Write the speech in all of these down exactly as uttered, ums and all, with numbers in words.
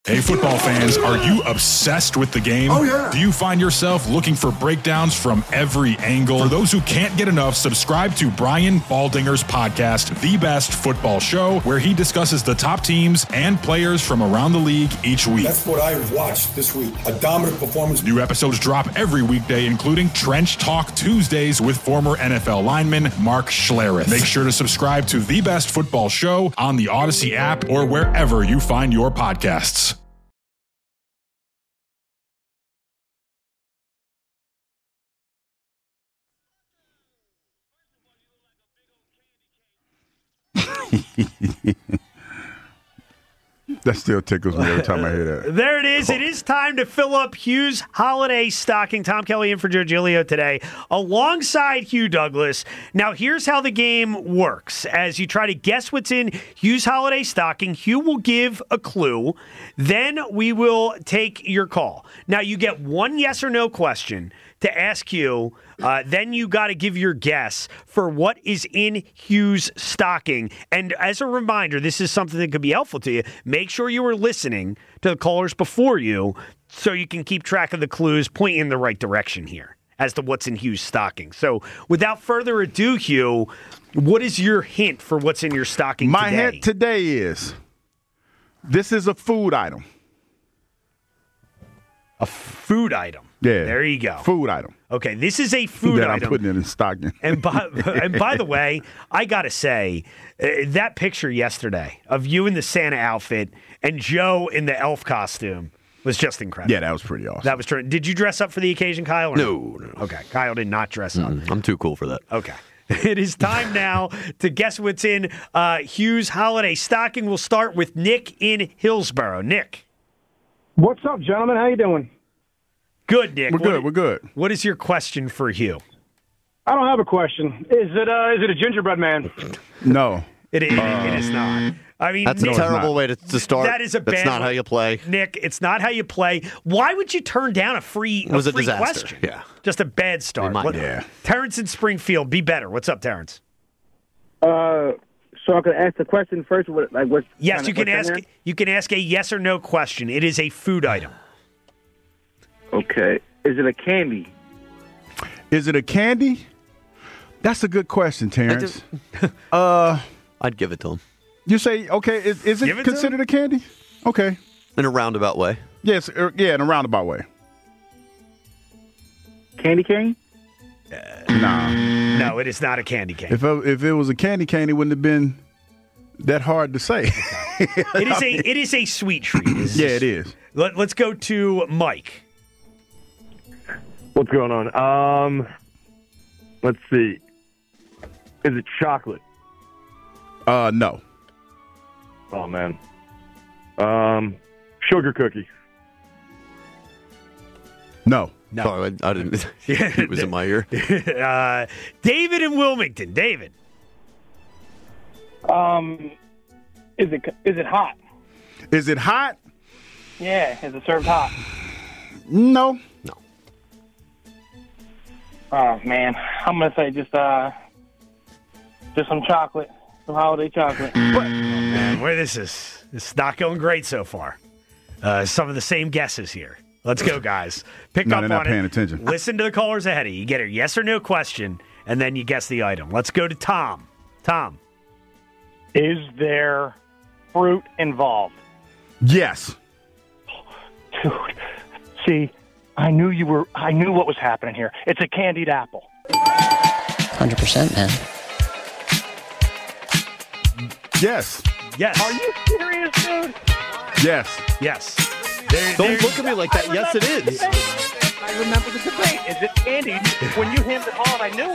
Hey, football fans, are you obsessed with the game? Oh, yeah. Do you find yourself looking for breakdowns from every angle? For those who can't get enough, subscribe to Brian Baldinger's podcast, The Best Football Show, where he discusses the top teams and players from around the league each week. That's what I watched this week. A dominant performance. New episodes drop every weekday, including Trench Talk Tuesdays with former N F L lineman Mark Schlereth. Make sure to subscribe to The Best Football Show on the Odyssey app or wherever you find your podcasts. That still tickles me every time I hear that. There it is. It is time to fill up Hugh's holiday stocking. Tom Kelly in for Joe Giglio today, alongside Hugh Douglas. Now, here's how the game works. As you try to guess what's in Hugh's holiday stocking, Hugh will give a clue. Then we will take your call. Now, you get one yes or no question to ask you. Uh, then you got to give your guess for what is in Hugh's stocking. And as a reminder, this is something that could be helpful to you. Make sure you are listening to the callers before you so you can keep track of the clues, point you in the right direction here as to what's in Hugh's stocking. So without further ado, Hugh, what is your hint for what's in your stocking My today? hint today is this is a food item. A food item. Yeah. There you go. Food item. Okay, this is a food that item. I'm putting it in stocking. And by, and by the way, I got to say, uh, that picture yesterday of you in the Santa outfit and Joe in the elf costume was just incredible. Yeah, that was pretty awesome. That was true. Did you dress up for the occasion, Kyle? Or No, no. Okay, Kyle did not dress up. Mm, I'm too cool for that. Okay. It is time now to guess what's in uh, Hugh's holiday stocking. We'll start with Nick in Hillsborough. Nick. What's up, gentlemen? How you doing? Good, Nick. We're What- good. We're good. What is your question for Hugh? I don't have a question. Is it uh, is it a gingerbread man? No. It, it, it is not. I mean, That's Nick, a terrible not. way to, to start. That is a That's bad not how one. you play. Nick, it's not how you play. Why would you turn down a free, It was a free disaster. question? Yeah. Just a bad start. might- What- Yeah. Terrence in Springfield, be better. What's up, Terrence? Uh, so I can ask the question first. What, like, what's Yes, kinda- you can what's in ask. You can ask a yes or no question. It is a food item. there? Okay. Is it a candy? Is it a candy? That's a good question, Terrence. uh, I'd give it to him you say okay? Is, is it, Give it to considered a candy? Okay. in a roundabout way. Yes. er, Yeah, in a roundabout way. Candy cane? Nah. No, it is not a candy cane. If it, if it was a candy cane, it wouldn't have been that hard to say. It is a. It is a sweet treat. It is Yeah, a- it is. Let, let's go to Mike. What's going on? Um, let's see. Is it chocolate? Uh, no. Oh man. Um, sugar cookie. No. No. Sorry, I, I didn't. It was in my ear. uh, David in Wilmington. David. Um, is it is it hot? Is it hot? Yeah. Is it served hot? No. Oh man, I'm gonna say just uh, just some chocolate, some holiday chocolate. Man, where this is, this is not going great so far. Uh, some of the same guesses here. Let's go, guys. Pick No, up they're not on paying it. attention. Listen to the callers ahead of you. You get a yes or no question, and then you guess the item. Let's go to Tom. Tom. Is there fruit involved? Yes. Dude, see, I knew you were. I knew what was happening here. It's a candied apple. one hundred percent, man. Yes. Yes. Are you serious, dude? Yes. Yes. There, Don't there- look at me like that. Yes, it is. I remember the debate. Is it candied? When you hemmed it on, I knew.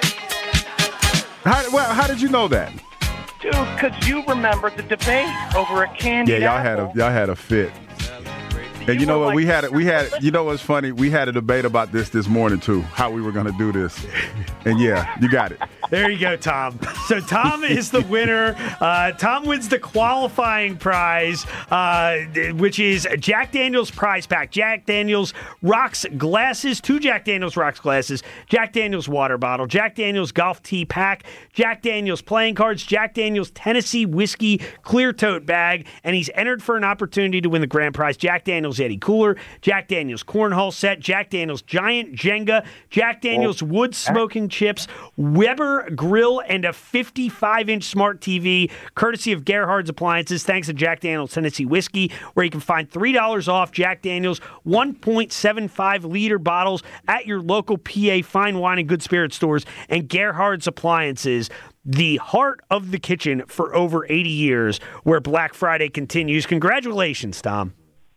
How, well, how did you know that? Dude, because you remember the debate over a candied Yeah, y'all had a apple. y'all had a fit. And you know what? We had it. We had. You know what's funny? We had a debate about this this morning too. How we were going to do this. And yeah, you got it. There you go, Tom. So Tom is the winner. Uh, Tom wins the qualifying prize, uh, which is Jack Daniels prize pack. Jack Daniels rocks glasses, two Jack Daniels rocks glasses, Jack Daniels water bottle, Jack Daniels golf tee pack, Jack Daniels playing cards, Jack Daniels Tennessee whiskey clear tote bag, and he's entered for an opportunity to win the grand prize. Jack Daniels Yeti cooler, Jack Daniels cornhole set, Jack Daniels giant Jenga, Jack Daniels wood smoking chips, Weber grill, and a fifty-five inch smart T V, courtesy of Gerhard's Appliances, thanks to Jack Daniels Tennessee Whiskey, where you can find three dollars off Jack Daniels one point seven five liter bottles at your local P A fine wine and good spirit stores, and Gerhard's Appliances, the heart of the kitchen for over eighty years, where Black Friday continues. Congratulations, Tom.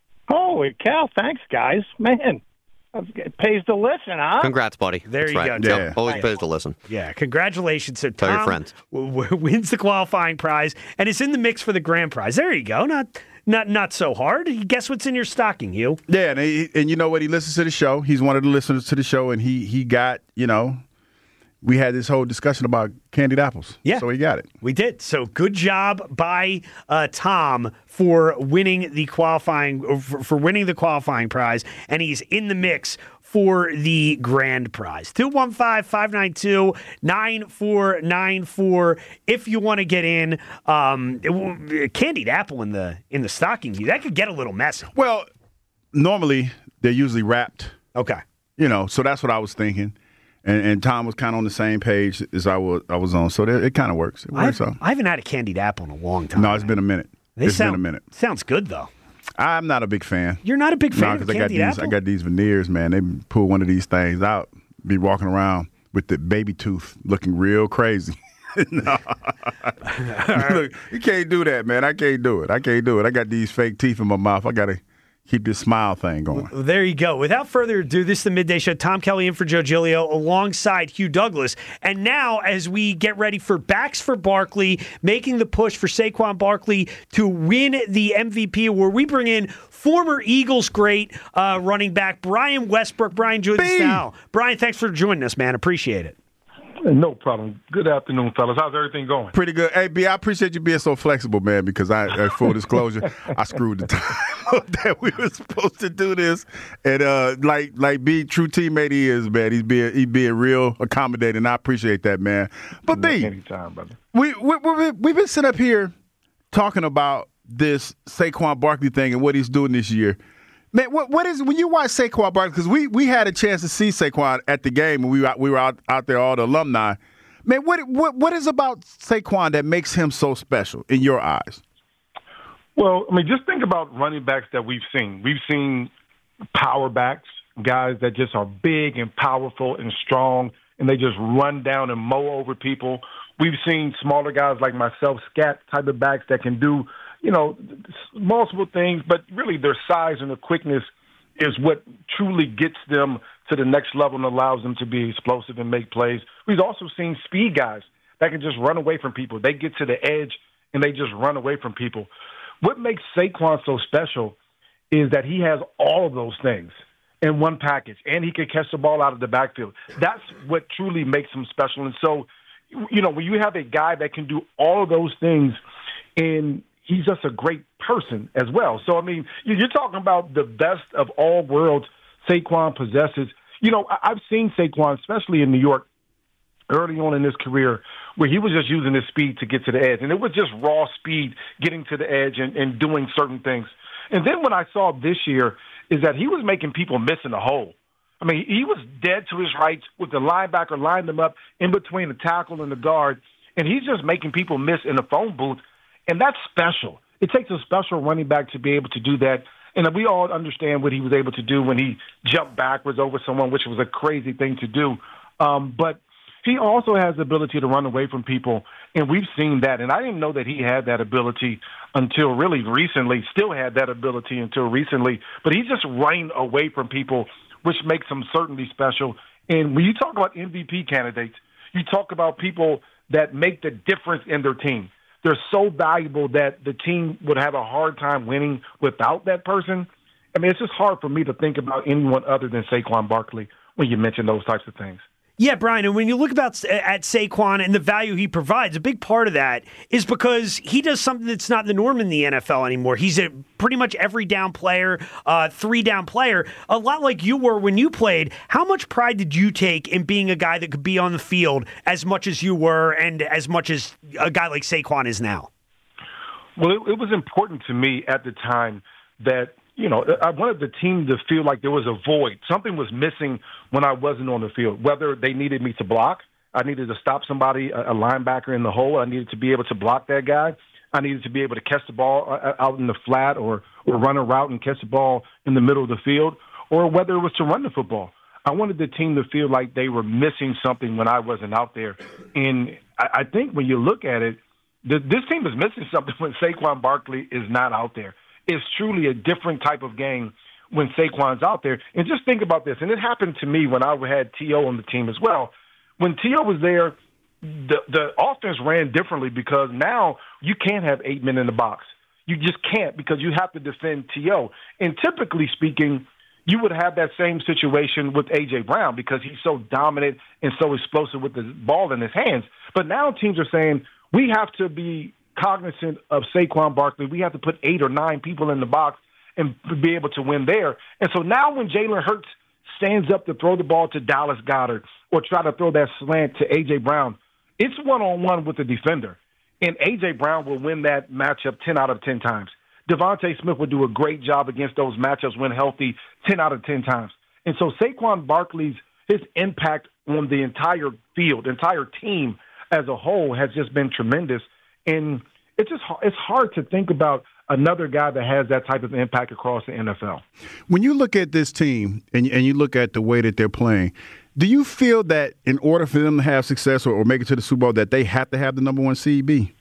Holy cow, thanks, guys. Man. It pays to listen, huh? Congrats, buddy. There That's you right. go. Yeah. Always pays to listen. Yeah, congratulations. So Tell your Tom friends. w- w- wins the qualifying prize and is in the mix for the grand prize. There you go. Not not not so hard. Guess what's in your stocking, Hugh? Yeah, and, he, and you know what? He listens to the show. He's one of the listeners to the show, and he he got, you know, we had this whole discussion about candied apples. Yeah. So he got it. We did. So good job by uh, Tom for winning the qualifying for, for winning the qualifying prize, and he's in the mix for the grand prize. two one five, five nine two, nine four nine four if you want to get in. Um, it, candied apple in the in the stocking, that could get a little messy. Well, normally they're usually wrapped. Okay. You know, so that's what I was thinking. And, and Tom was kind of on the same page as I was I was on. So it, it kind of works. It works I've, out. I haven't had a candied apple in a long time. No, it's been a minute. They It's sound, been a minute. Sounds good, though. I'm not a big fan. You're not a big fan No, of because I got candied these. apple? I got these veneers, man. They pull one of these things out, be walking around with the baby tooth, looking real crazy. No, look, you can't do that, man. I can't do it. I can't do it. I got these fake teeth in my mouth. I gotta keep this smile thing going. Well, there you go. Without further ado, this is the Midday Show. Tom Kelly in for Joe Giglio alongside Hugh Douglas. And now, as we get ready for Backs for Barkley, making the push for Saquon Barkley to win the M V P award, we bring in former Eagles great uh, running back Brian Westbrook. Brian, join us now. Brian, thanks for joining us, man. Appreciate it. No problem. Good afternoon, fellas. How's everything going? Pretty good. Hey, B, I appreciate you being so flexible, man, because I, uh, full disclosure, I screwed the time up that we were supposed to do this. And uh, like like B, true teammate he is, man. He's being he being real accommodating. I appreciate that, man. But B, anytime, brother. We, we, we, we've been sitting up here talking about this Saquon Barkley thing and what he's doing this year. Man, what what is when you watch Saquon Barkley? Because we, we had a chance to see Saquon at the game, and we were we were out, out there, all the alumni. Man, what what what is about Saquon that makes him so special in your eyes? Well, I mean, just think about running backs that we've seen. We've seen power backs, guys that just are big and powerful and strong, and they just run down and mow over people. We've seen smaller guys like myself, scat type of backs that can do, you know, multiple things, but really their size and their quickness is what truly gets them to the next level and allows them to be explosive and make plays. We've also seen speed guys that can just run away from people. They get to the edge and they just run away from people. What makes Saquon so special is that he has all of those things in one package, and he can catch the ball out of the backfield. That's what truly makes him special. And so, you know, when you have a guy that can do all of those things, and he's just a great person as well. So, I mean, you're talking about the best of all worlds Saquon possesses. You know, I've seen Saquon, especially in New York, early on in his career, where he was just using his speed to get to the edge. And it was just raw speed getting to the edge and, and doing certain things. And then what I saw this year is that he was making people miss in the hole. I mean, he was dead to his rights with the linebacker lined him up in between the tackle and the guard, and he's just making people miss in the phone booth. And that's special. It takes a special running back to be able to do that. And we all understand what he was able to do when he jumped backwards over someone, which was a crazy thing to do. Um, but he also has the ability to run away from people, and we've seen that. And I didn't know that he had that ability until really recently, still had that ability until recently. But he's just running away from people, which makes him certainly special. And when you talk about M V P candidates, you talk about people that make the difference in their team. They're so valuable that the team would have a hard time winning without that person. I mean, it's just hard for me to think about anyone other than Saquon Barkley when you mention those types of things. Yeah, Brian, and when you look about at Saquon and the value he provides, a big part of that is because he does something that's not the norm in the N F L anymore. He's a pretty much every down player, uh, three down player, a lot like you were when you played. How much pride did you take in being a guy that could be on the field as much as you were and as much as a guy like Saquon is now? Well, it, it was important to me at the time that, you know, I wanted the team to feel like there was a void. Something was missing when I wasn't on the field, whether they needed me to block. I needed to stop somebody, a linebacker in the hole. I needed to be able to block that guy. I needed to be able to catch the ball out in the flat or, or run a route and catch the ball in the middle of the field, or whether it was to run the football. I wanted the team to feel like they were missing something when I wasn't out there. And I, I think when you look at it, th- this team is missing something when Saquon Barkley is not out there. It's truly a different type of game when Saquon's out there. And just think about this, and it happened to me when I had T O on the team as well. When T O was there, the the offense ran differently because now you can't have eight men in the box. You just can't because you have to defend T O. And typically speaking, you would have that same situation with A J. Brown because he's so dominant and so explosive with the ball in his hands. But now teams are saying we have to be cognizant of Saquon Barkley. We have to put eight or nine people in the box and be able to win there. And so now when Jalen Hurts stands up to throw the ball to Dallas Goedert or try to throw that slant to A J. Brown, it's one-on-one with the defender. And A J. Brown will win that matchup ten out of ten times. Devontae Smith will do a great job against those matchups when healthy ten out of ten times. And so Saquon Barkley's, his impact on the entire field, entire team as a whole has just been tremendous. And it's just it's hard to think about another guy that has that type of impact across the N F L. When you look at this team and, and you look at the way that they're playing, do you feel that in order for them to have success or, or make it to the Super Bowl that they have to have the number one C B?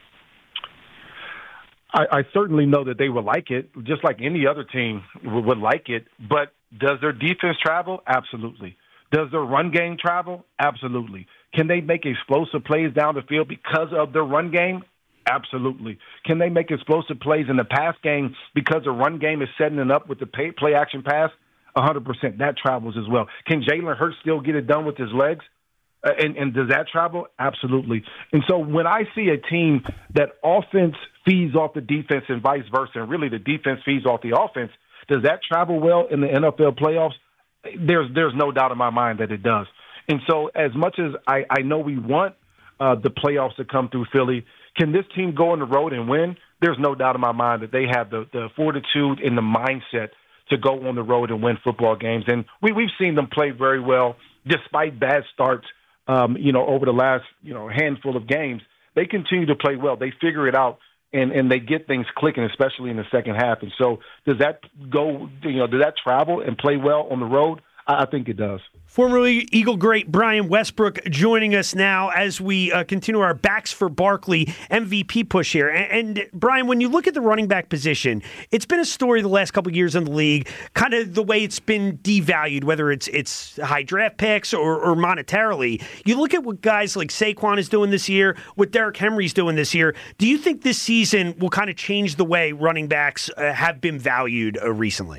I, I certainly know that they would like it, just like any other team would, would like it. But does their defense travel? Absolutely. Does their run game travel? Absolutely. Can they make explosive plays down the field because of their run game? Absolutely. Can they make explosive plays in the pass game because the run game is setting it up with the pay, play action pass? one hundred percent. That travels as well. Can Jalen Hurts still get it done with his legs? Uh, and, and does that travel? Absolutely. And so when I see a team that offense feeds off the defense and vice versa, and really the defense feeds off the offense, does that travel well in the N F L playoffs? There's there's no doubt in my mind that it does. And so as much as I, I know we want uh, the playoffs to come through Philly, can this team go on the road and win? There's no doubt in my mind that they have the, the fortitude and the mindset to go on the road and win football games. And we, we've seen them play very well despite bad starts, um, you know, over the last, you know, handful of games. They continue to play well. They figure it out, and, and they get things clicking, especially in the second half. And so does that go, you know, does that travel and play well on the road? I think it does. Formerly Eagle great Brian Westbrook joining us now as we uh, continue our Backs for Barkley M V P push here. And, and Brian, when you look at the running back position, it's been a story the last couple of years in the league, kind of the way it's been devalued, whether it's it's high draft picks or, or monetarily. You look at what guys like Saquon is doing this year, what Derrick Henry's doing this year. Do you think this season will kind of change the way running backs uh, have been valued uh, recently?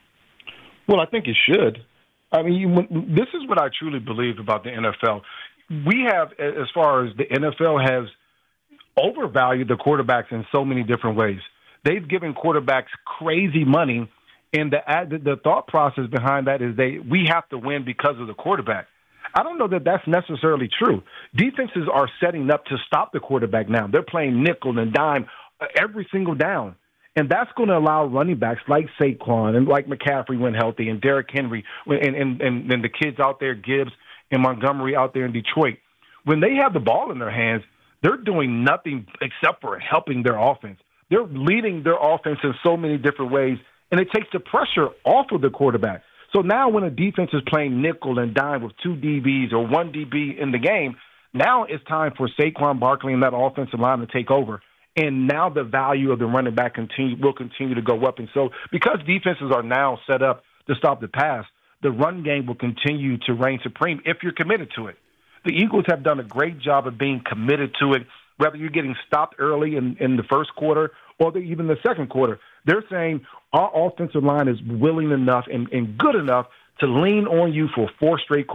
Well, I think it should. I mean, you, this is what I truly believe about the N F L. We have, as far as the N F L has overvalued the quarterbacks in so many different ways. They've given quarterbacks crazy money, and the the thought process behind that is they we have to win because of the quarterback. I don't know that that's necessarily true. Defenses are setting up to stop the quarterback now. They're playing nickel and dime every single down. And that's going to allow running backs like Saquon and like McCaffrey when healthy and Derrick Henry and, and, and, and the kids out there, Gibbs and Montgomery out there in Detroit. When they have the ball in their hands, they're doing nothing except for helping their offense. They're leading their offense in so many different ways, and it takes the pressure off of the quarterback. So now when a defense is playing nickel and dime with two D Bs or one D B in the game, now it's time for Saquon Barkley and that offensive line to take over. And now the value of the running back continue, will continue to go up. And so because defenses are now set up to stop the pass, the run game will continue to reign supreme if you're committed to it. The Eagles have done a great job of being committed to it, whether you're getting stopped early in, in the first quarter or the, even the second quarter. They're saying our offensive line is willing enough and, and good enough to lean on you for four straight quarters.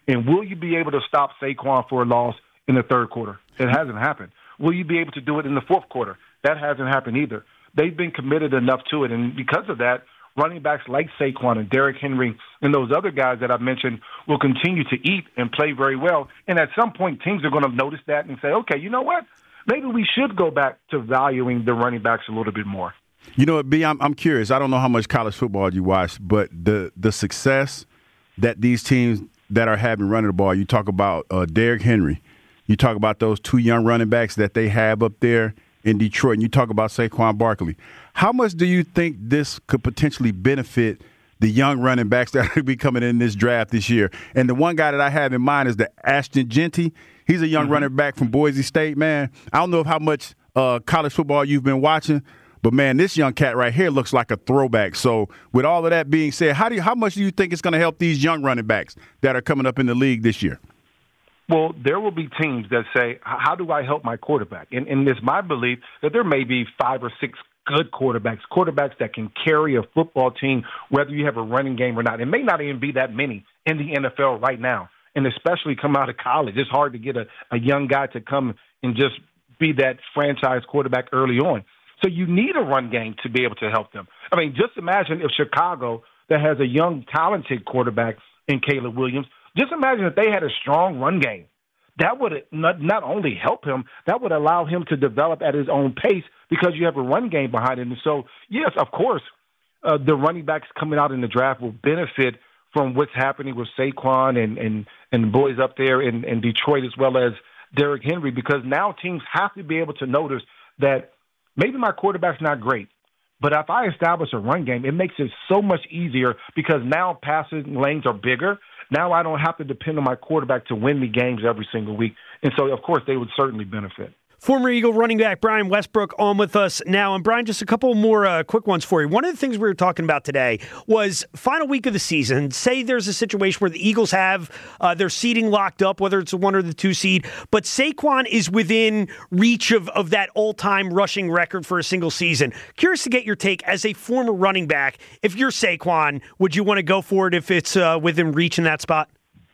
And will you be able to stop Saquon for a loss in the third quarter? It hasn't happened. Will you be able to do it in the fourth quarter? That hasn't happened either. They've been committed enough to it, and because of that, running backs like Saquon and Derrick Henry and those other guys that I've mentioned will continue to eat and play very well. And at some point, teams are going to notice that and say, okay, you know what? Maybe we should go back to valuing the running backs a little bit more. You know what, B, I'm, I'm curious. I don't know how much college football you watch, but the the success that these teams that are having running the ball, you talk about uh, Derrick Henry, you talk about those two young running backs that they have up there in Detroit, and you talk about Saquon Barkley. How much do you think this could potentially benefit the young running backs that will be coming in this draft this year? And the one guy that I have in mind is the Ashton Jeanty. He's a young mm-hmm. running back from Boise State, man. I don't know how much uh, college football you've been watching, but, man, this young cat right here looks like a throwback. So with all of that being said, how do you, how much do you think it's going to help these young running backs that are coming up in the league this year? Well, there will be teams that say, how do I help my quarterback? And, and it's my belief that there may be five or six good quarterbacks, quarterbacks that can carry a football team, whether you have a running game or not. It may not even be that many in the N F L right now, and especially come out of college. It's hard to get a, a young guy to come and just be that franchise quarterback early on. So you need a run game to be able to help them. I mean, just imagine if Chicago, that has a young, talented quarterback in Caleb Williams, just imagine if they had a strong run game. That would not, not only help him, that would allow him to develop at his own pace because you have a run game behind him. And so, yes, of course, uh, the running backs coming out in the draft will benefit from what's happening with Saquon and, and, and boys up there in, in Detroit as well as Derrick Henry, because now teams have to be able to notice that maybe my quarterback's not great, but if I establish a run game, it makes it so much easier because now passing lanes are bigger. Now I don't have to depend on my quarterback to win me games every single week. And so, of course, they would certainly benefit. Former Eagle running back Brian Westbrook on with us now. And, Brian, just a couple more uh, quick ones for you. One of the things we were talking about today was final week of the season. Say there's a situation where the Eagles have uh, their seeding locked up, whether it's a one or the two seed, but Saquon is within reach of, of that all-time rushing record for a single season. Curious to get your take as a former running back. If you're Saquon, would you want to go for it if it's uh, within reach in that spot?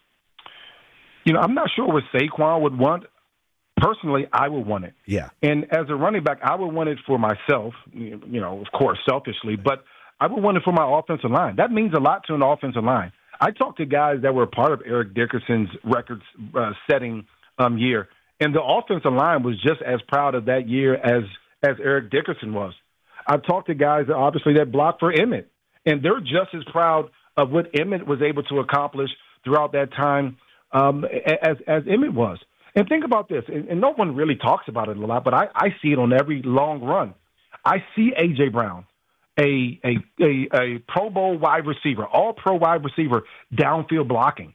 You know, I'm not sure what Saquon would want. Personally, I would want it. Yeah. And as a running back, I would want it for myself, you know, of course, selfishly, but I would want it for my offensive line. That means a lot to an offensive line. I talked to guys that were part of Eric Dickerson's record-setting uh, um, year, and the offensive line was just as proud of that year as, as Eric Dickerson was. I've talked to guys, that obviously, that blocked for Emmett, and they're just as proud of what Emmett was able to accomplish throughout that time um, as, as Emmett was. And think about this, and, and no one really talks about it a lot, but I, I see it on every long run. I see A J. Brown, a, a a a Pro Bowl wide receiver, all-pro wide receiver, downfield blocking.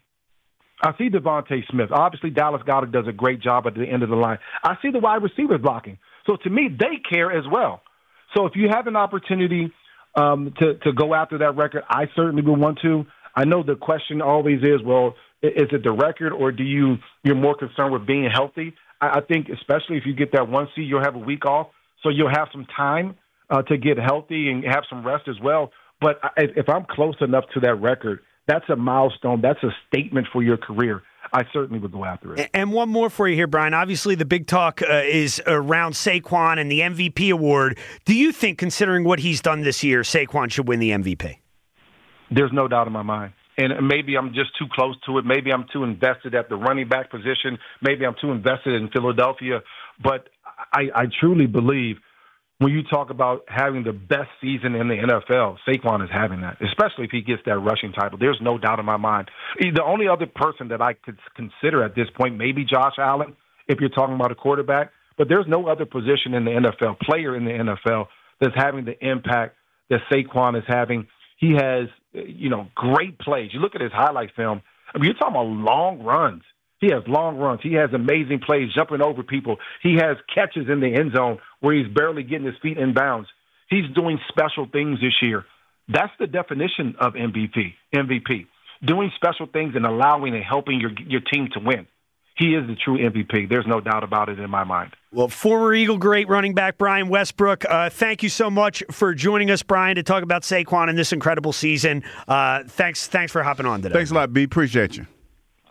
I see Devontae Smith. Obviously, Dallas Goedert does a great job at the end of the line. I see the wide receivers blocking. So to me, they care as well. So if you have an opportunity um, to, to go after that record, I certainly would want to. I know the question always is, well, is it the record, or do you you're more concerned with being healthy? I, I think, especially if you get that one seed, you'll have a week off, so you'll have some time uh, to get healthy and have some rest as well. But I, if I'm close enough to that record, that's a milestone. That's a statement for your career. I certainly would go after it. And one more for you here, Brian. Obviously, the big talk uh, is around Saquon and the M V P award. Do you think, considering what he's done this year, Saquon should win the M V P? There's no doubt in my mind. And maybe I'm just too close to it. Maybe I'm too invested at the running back position. Maybe I'm too invested in Philadelphia. But I, I truly believe when you talk about having the best season in the N F L, Saquon is having that, especially if he gets that rushing title. There's no doubt in my mind. The only other person that I could consider at this point, maybe Josh Allen, if you're talking about a quarterback. But there's no other position in the N F L, player in the N F L, that's having the impact that Saquon is having. He has, you know, great plays. You look at his highlight film. I mean, you're talking about long runs. He has long runs. He has amazing plays, jumping over people. He has catches in the end zone where he's barely getting his feet in bounds. He's doing special things this year. That's the definition of M V P. M V P, doing special things and allowing and helping your your team to win. He is the true M V P. There's no doubt about it in my mind. Well, former Eagle great running back Brian Westbrook, uh, thank you so much for joining us, Brian, to talk about Saquon and this incredible season. Uh, thanks, thanks for hopping on today. Thanks a lot, B. Appreciate you.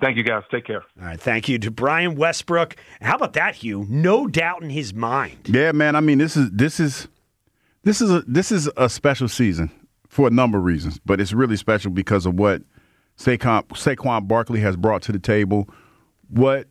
Thank you, guys. Take care. All right, thank you to Brian Westbrook. How about that, Hugh? No doubt in his mind. Yeah, man. I mean, this is this is this is a this is a special season for a number of reasons, but it's really special because of what Saquon, Saquon Barkley has brought to the table, what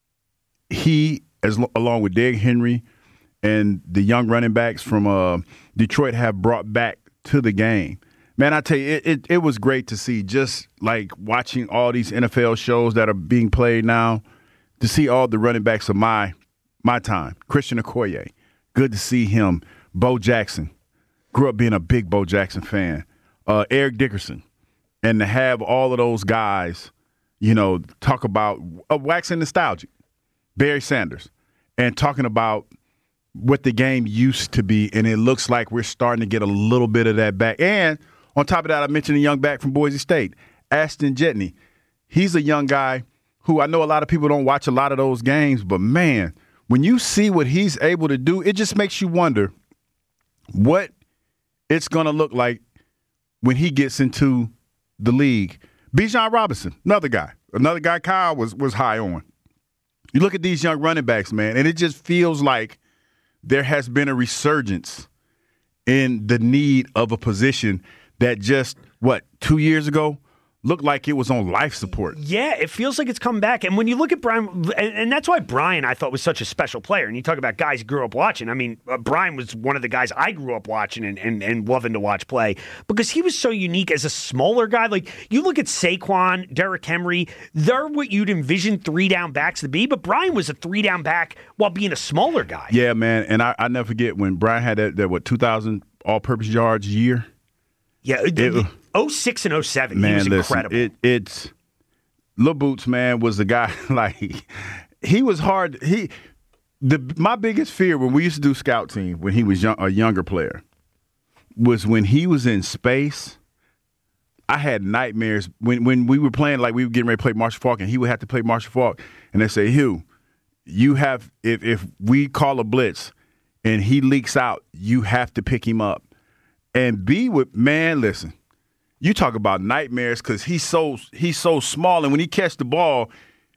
he, as along with Derrick Henry and the young running backs from uh, Detroit, have brought back to the game. Man, I tell you, it, it, it was great to see, just like watching all these N F L shows that are being played now, to see all the running backs of my my time. Christian Okoye, good to see him. Bo Jackson, grew up being a big Bo Jackson fan. Uh, Eric Dickerson, and to have all of those guys, you know, talk about uh, waxing nostalgic. Barry Sanders, and talking about what the game used to be, and it looks like we're starting to get a little bit of that back. And on top of that, I mentioned a young back from Boise State, Ashton Jetney. He's a young guy who I know a lot of people don't watch a lot of those games, but, man, when you see what he's able to do, it just makes you wonder what it's going to look like when he gets into the league. Bijan Robinson, another guy. Another guy Kyle was was high on. You look at these young running backs, man, and it just feels like there has been a resurgence in the need of a position that just, what, two years ago looked like it was on life support. Yeah, it feels like it's come back. And when you look at Brian, and, and that's why Brian, I thought, was such a special player. And you talk about guys you grew up watching. I mean, uh, Brian was one of the guys I grew up watching and, and, and loving to watch play because he was so unique as a smaller guy. Like, you look at Saquon, Derrick Henry, they're what you'd envision three-down backs to be, but Brian was a three-down back while being a smaller guy. Yeah, man, and I, I never forget when Brian had that, that what, two thousand all-purpose yards year? Yeah, it, oh six and oh seven, man, he was listen, incredible. It, it's Lil Boots, man, was the guy, like, he was hard. He, the my biggest fear when we used to do scout team, when he was young, a younger player, was when he was in space, I had nightmares. When when we were playing, like we were getting ready to play Marshall Faulk, and he would have to play Marshall Faulk, and they say, Hugh, you have, if, if we call a blitz and he leaks out, you have to pick him up. And B with, man, listen, you talk about nightmares because he's so he's so small, and when he catch the ball,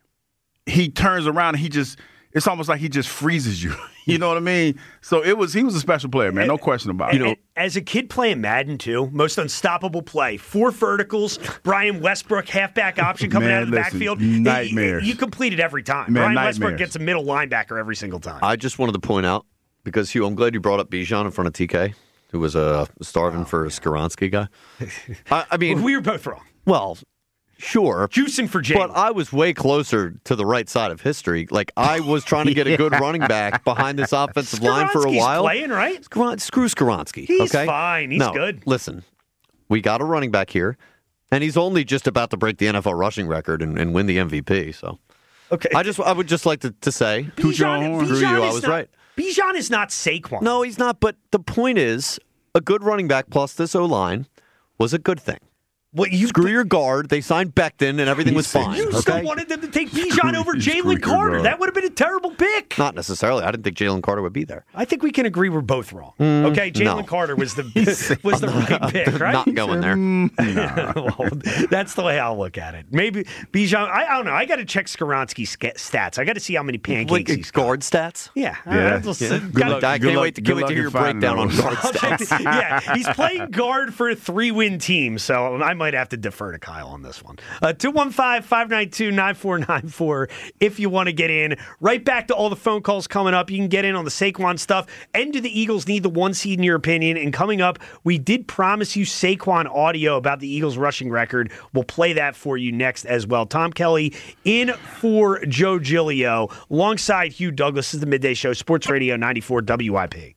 he turns around and he just it's almost like he just freezes you. You know what I mean? So it was he was a special player, man. No question about it. You know, as a kid playing Madden too, most unstoppable play, four verticals, Brian Westbrook halfback option coming man, out of the listen, backfield. Nightmares. You complete it every time. Man, Brian nightmares. Westbrook gets a middle linebacker every single time. I just wanted to point out, because Hugh, I'm glad you brought up Bijan in front of T K, who was uh, starving oh, for a Skoronski guy. I, I mean, we were both wrong. Well, sure. Juicing for Jay. But I was way closer to the right side of history. Like, I was trying to get a good running back behind this offensive line for a while. Playing, right? Skor- screw Skoronski. He's okay? fine. He's no, good. Listen, we got a running back here, and he's only just about to break the N F L rushing record and, and win the M V P. So, okay. I just I would just like to, to say, Bijan, screw you, I was not, right. Bijan is not Saquon. No, he's not. But the point is, a good running back plus this O-line was a good thing. Well, you Screw your guard. They signed Becton, and everything was fine. You okay? still wanted them to take Bijan over Jalen Carter. That would have been a terrible pick. Not necessarily. I didn't think Jalen Carter would be there. I think we can agree we're both wrong. Mm, okay, Jalen no. Carter was the was the right pick, right? Not going there. Nah. Well, that's the way I'll look at it. Maybe Bijan. I, I don't know. I got to check Skoronski's stats. I got to see how many pancakes like, he's guard stats. Yeah, yeah. Uh, just, yeah. Uh, Good luck, I can't wait to, can't wait to hear your breakdown on guard stats. Yeah, he's playing guard for a three-win team, so I might have to defer to Kyle on this one. Uh, two one five, five nine two, nine four nine four if you want to get in. Right back to all the phone calls coming up. You can get in on the Saquon stuff. And do the Eagles need the one seed in your opinion? And coming up, we did promise you Saquon audio about the Eagles rushing record. We'll play that for you next as well. Tom Kelly in for Joe Giglio alongside Hugh Douglas. This is the Midday Show, Sports Radio ninety-four W I P.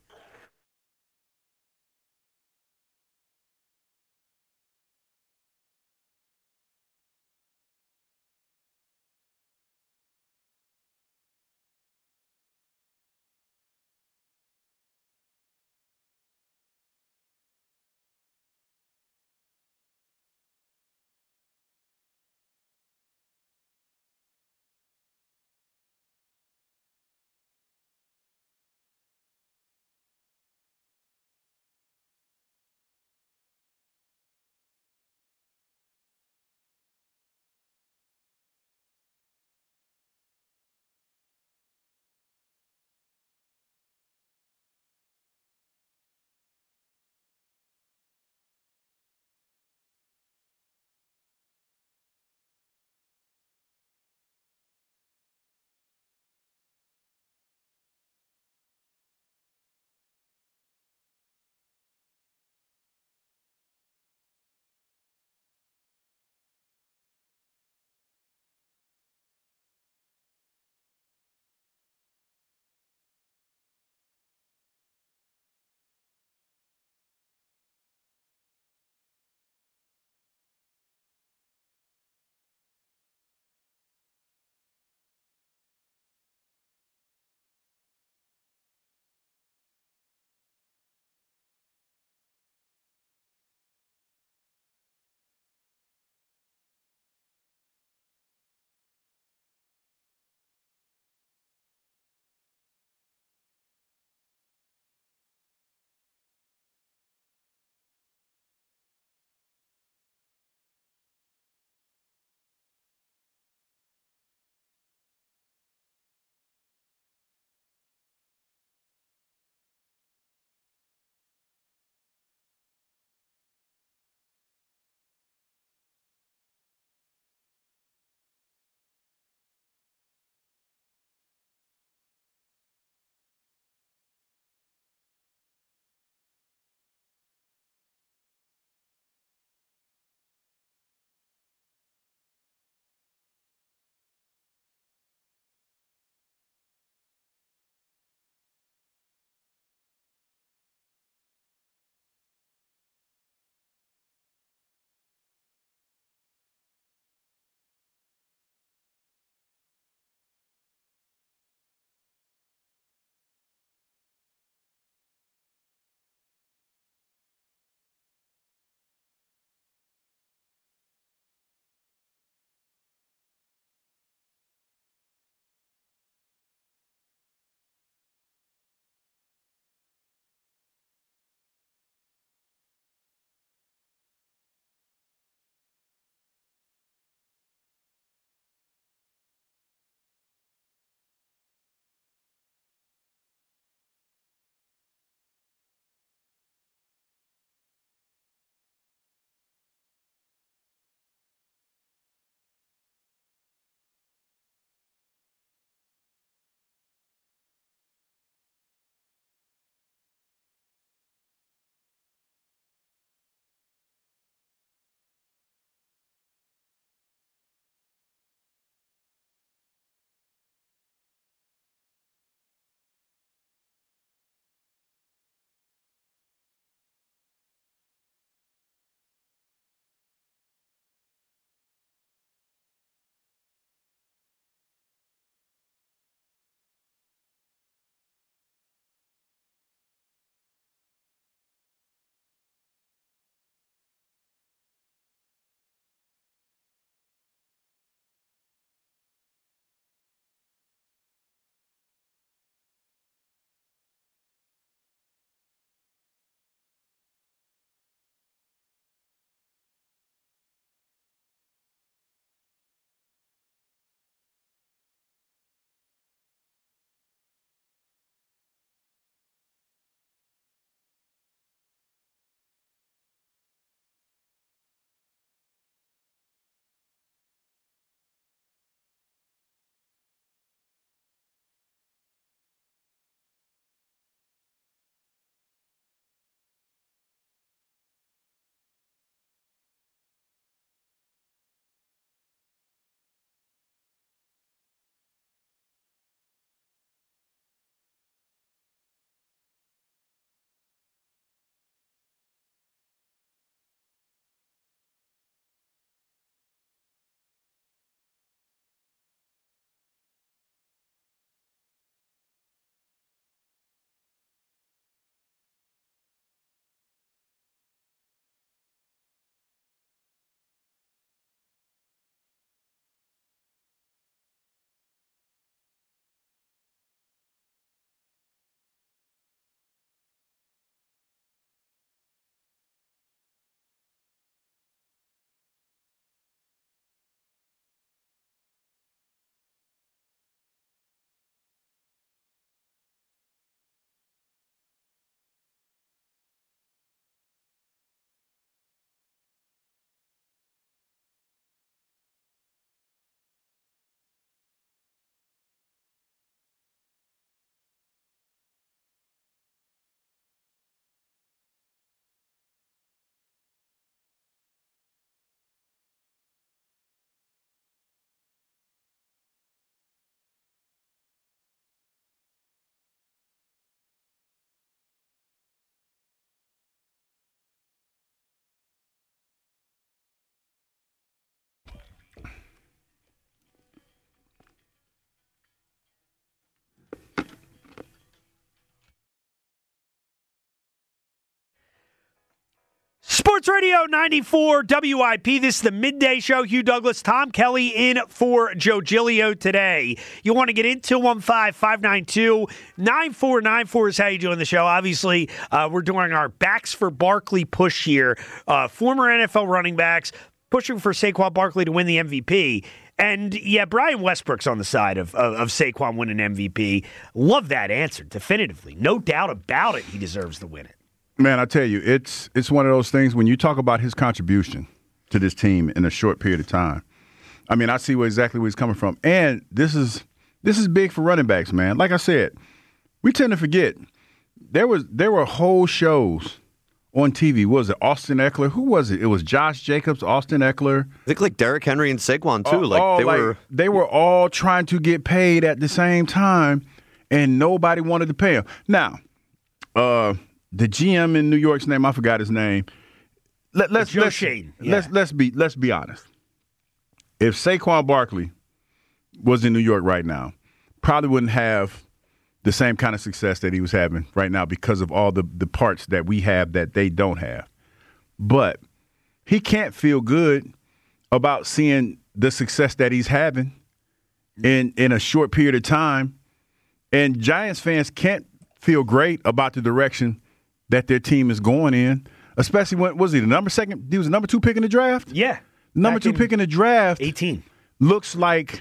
Sports Radio ninety-four W I P. This is the midday show. Hugh Douglas, Tom Kelly in for Joe Giglio today. You want to get in? two one five, five nine two, nine four nine four is how you doing the show. Obviously, uh, we're doing our Backs for Barkley push here. Uh, former N F L running backs pushing for Saquon Barkley to win the M V P. And, yeah, Brian Westbrook's on the side of, of, of Saquon winning M V P. Love that answer, definitively. No doubt about it, he deserves to win it. Man, I tell you, it's it's one of those things when you talk about his contribution to this team in a short period of time. I mean, I see where exactly where he's coming from. And this is this is big for running backs, man. Like I said, we tend to forget. There was there were whole shows on T V. What was it Austin Eckler? Who was it? It was Josh Jacobs, Austin Eckler. I think like Derrick Henry and Saquon too. Uh, like all, they like, were they were all trying to get paid at the same time, and nobody wanted to pay them. Now, uh the G M in New York's name, I forgot his name. Let, let's Joe let's, Shane. Yeah. let's let's be let's be honest. If Saquon Barkley was in New York right now, probably wouldn't have the same kind of success that he was having right now because of all the, the parts that we have that they don't have. But he can't feel good about seeing the success that he's having in in a short period of time. And Giants fans can't feel great about the direction that their team is going in, especially when, was he the number second? He was the number two pick in the draft? Yeah. Number two pick in the draft. eighteen. Looks like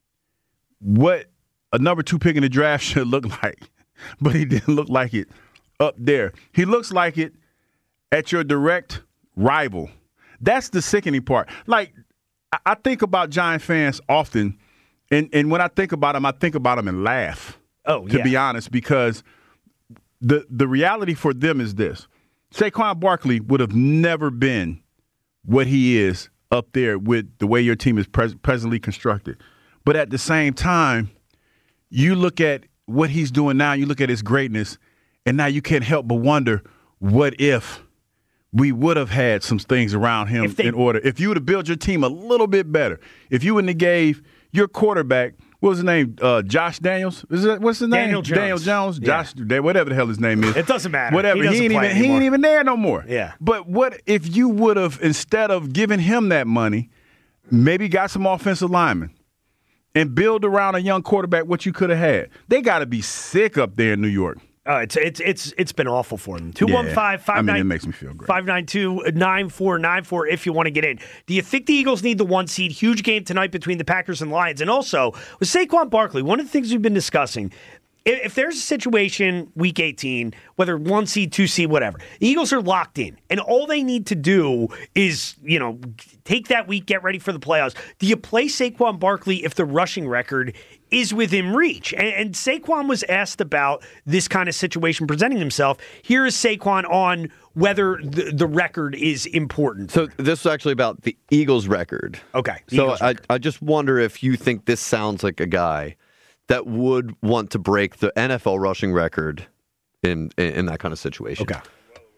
what a number two pick in the draft should look like, but he didn't look like it up there. He looks like it at your direct rival. That's the sickening part. Like, I think about Giant fans often, and, and when I think about them, I think about them and laugh, oh, to yeah. be honest, because the the reality for them is this. Saquon Barkley would have never been what he is up there with the way your team is pres- presently constructed. But at the same time, you look at what he's doing now, you look at his greatness, and now you can't help but wonder, what if we would have had some things around him they, in order? If you would have built your team a little bit better, if you wouldn't have gave your quarterback, what was his name? Uh, Josh Daniels? Is that, what's his name? Daniel Jones. Daniel Jones. Yeah. Josh, whatever the hell his name is. It doesn't matter. Whatever. He, he, ain't even, he ain't even there no more. Yeah. But what if you would have, instead of giving him that money, maybe got some offensive linemen and build around a young quarterback what you could have had? They got to be sick up there in New York. Uh, it's it's it's it's been awful for them. two one five, five nine two, I mean, it makes me feel great. five nine two, nine four nine four if you want to get in. Do you think the Eagles need the one seed? Huge game tonight between the Packers and Lions. And also, with Saquon Barkley, one of the things we've been discussing, if, if there's a situation week eighteen, whether one seed, two seed, whatever, the Eagles are locked in. And all they need to do is, you know, take that week, get ready for the playoffs. Do you play Saquon Barkley if the rushing record is within reach? And, and Saquon was asked about this kind of situation presenting himself. Here is Saquon on whether the, the record is important. So this was actually about the Eagles record. Okay. So Eagles I, record. I just wonder if you think this sounds like a guy that would want to break the N F L rushing record in in, in that kind of situation. Okay.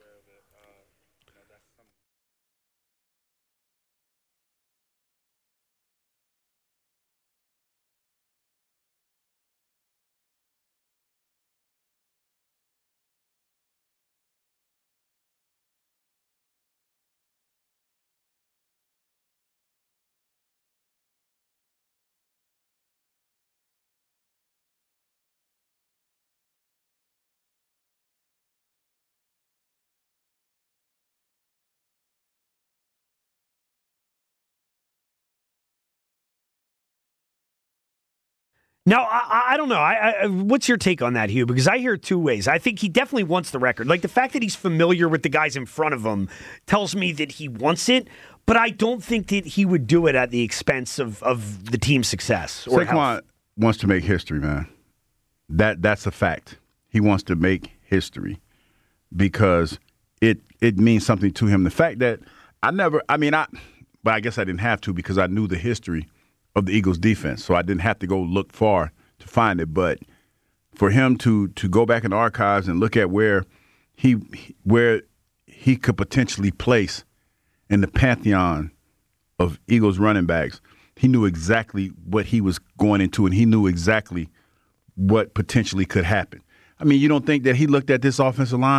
Now, I, I don't know. I, I, what's your take on that, Hugh? Because I hear it two ways. I think he definitely wants the record. Like, the fact that he's familiar with the guys in front of him tells me that he wants it, but I don't think that he would do it at the expense of, of the team's success. Or Saquon health. wants to make history, man. That That's a fact. He wants to make history because it it means something to him. The fact that I never, I mean, I, but I guess I didn't have to because I knew the history of the Eagles defense, so I didn't have to go look far to find it. But for him to to go back in the archives and look at where he where he could potentially place in the pantheon of Eagles running backs, he knew exactly what he was going into, and he knew exactly what potentially could happen. I mean, you don't think that he looked at this offensive line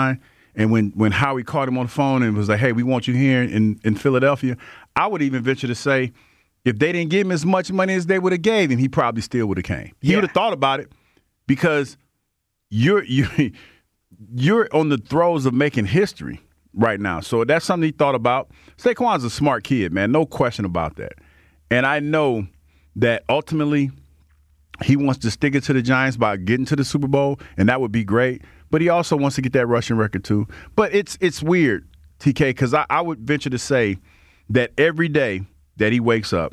And when, when Howie called him on the phone and was like, hey, we want you here in, in Philadelphia, I would even venture to say if they didn't give him as much money as they would have gave him, he probably still would have came. He Yeah. would have thought about it because you're you're you're on the throes of making history right now. So that's something he thought about. Saquon's a smart kid, man. No question about that. And I know that ultimately he wants to stick it to the Giants by getting to the Super Bowl, and that would be great. But he also wants to get that rushing record too. But it's it's weird, T K, because I, I would venture to say that every day that he wakes up,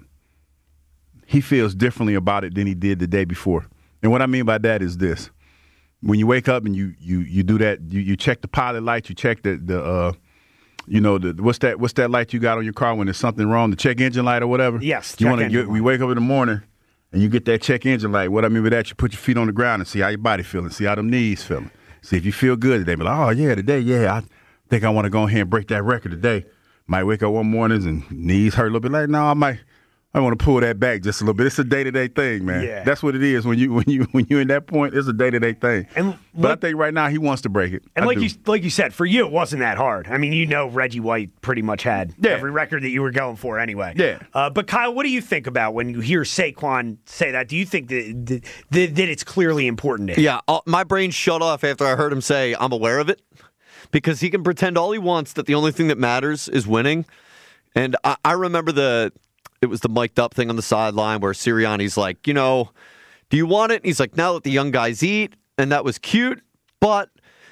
he feels differently about it than he did the day before. And what I mean by that is this. When you wake up and you you you do that, you, you check the pilot light, you check the the uh, you know the what's that what's that light you got on your car when there's something wrong, the check engine light or whatever. Yes, you check want to engine get. light. We wake up in the morning and you get that check engine light. What I mean by that, you put your feet on the ground and see how your body feeling, see how them knees feeling, see if you feel good today. Be like, oh yeah, today, yeah, I think I want to go ahead and break that record today. Might wake up one morning and knees hurt a little bit. Like, no, I might. I want to pull that back just a little bit. It's a day to day thing, man. Yeah. That's what it is when you when you when you're in that point. It's a day to day thing. And but like, I think right now he wants to break it. And I like do. you like you said, for you it wasn't that hard. I mean, you know, Reggie White pretty much had Yeah. every record that you were going for anyway. Yeah. Uh, but Kyle, what do you think about when you hear Saquon say that? Do you think that that, that it's clearly important to him? Yeah, uh, my brain shut off after I heard him say, I'm aware of it, because he can pretend all he wants that the only thing that matters is winning. And I, I remember the, it was the mic'd up thing on the sideline where Sirianni's like, you know, do you want it? And he's like, now let the young guys eat. And that was cute. But,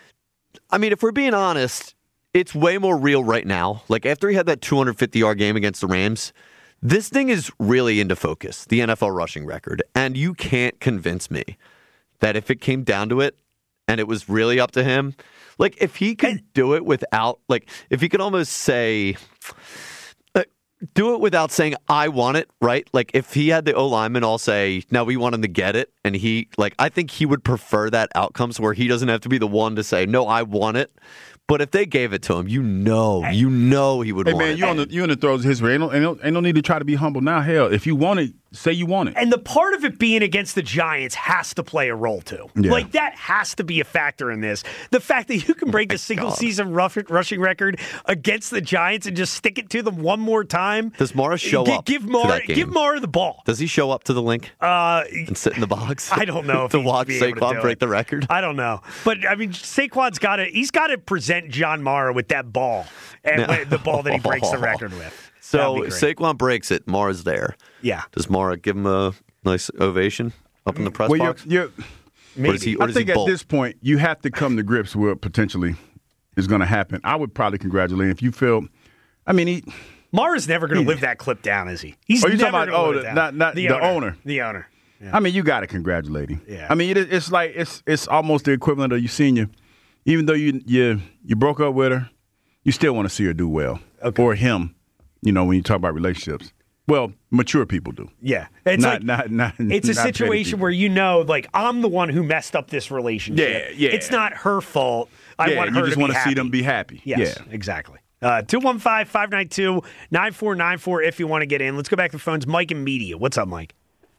I mean, if we're being honest, it's way more real right now. Like, after he had that two hundred fifty-yard game against the Rams, this thing is really into focus, the N F L rushing record. And you can't convince me that if it came down to it and it was really up to him, like, if he could do it without, like, if he could almost say, uh, do it without saying, I want it, right? Like, if he had the O-lineman all say, no, we want him to get it, and he, like, I think he would prefer that outcome so where he doesn't have to be the one to say, no, I want it. But if they gave it to him, you know, you know he would Hey, want man, it. you on the you in the throes of history. Ain't no, ain't, no, ain't no need to try to be humble now. Hell, if you want it, say you want it. And the part of it being against the Giants has to play a role, too. Yeah. Like, that has to be a factor in this. The fact that you can break the single-season rush, rushing record against the Giants and just stick it to them one more time. Does Mara show G- up give to Mara, that game? Give Mara the ball. Does he show up to the link Uh, and sit in the box? I don't know if to he'd watch be able to Saquon do break it. the record. I don't know. But, I mean, Saquon's got to – he's got to present John Mara with that ball, and No. the ball that he breaks the record with. So That'd be great. Saquon breaks it. Mara's there. Yeah. Does Mara give him a nice ovation up in the press Well, you're, box? you're, Or does he, or I does think he at bolt? this point you have to come to grips with what potentially is going to happen. I would probably congratulate him if you feel. I mean, he. Mara's never going to He- live that clip down, is he? He's Are you never talking about gonna oh, live the, it down. not not the, owner? The owner. I mean, you got to congratulate him. Yeah. I mean, it, it's like it's it's almost the equivalent of you senior. Even though you you you broke up with her, you still want to see her do well, Okay. or him. You know, when you talk about relationships. Well, mature people do. Yeah. It's not, like, not, not, it's a not petty situation people. where you know, like, I'm the one who messed up this relationship. Yeah, yeah. It's not her fault. I yeah, want you her just to want be to see happy. them be happy. Yes, Yeah. exactly. Uh, two one five, five nine two, nine four nine four if you want to get in. Let's go back to the phones. Mike in Media. What's up, Mike?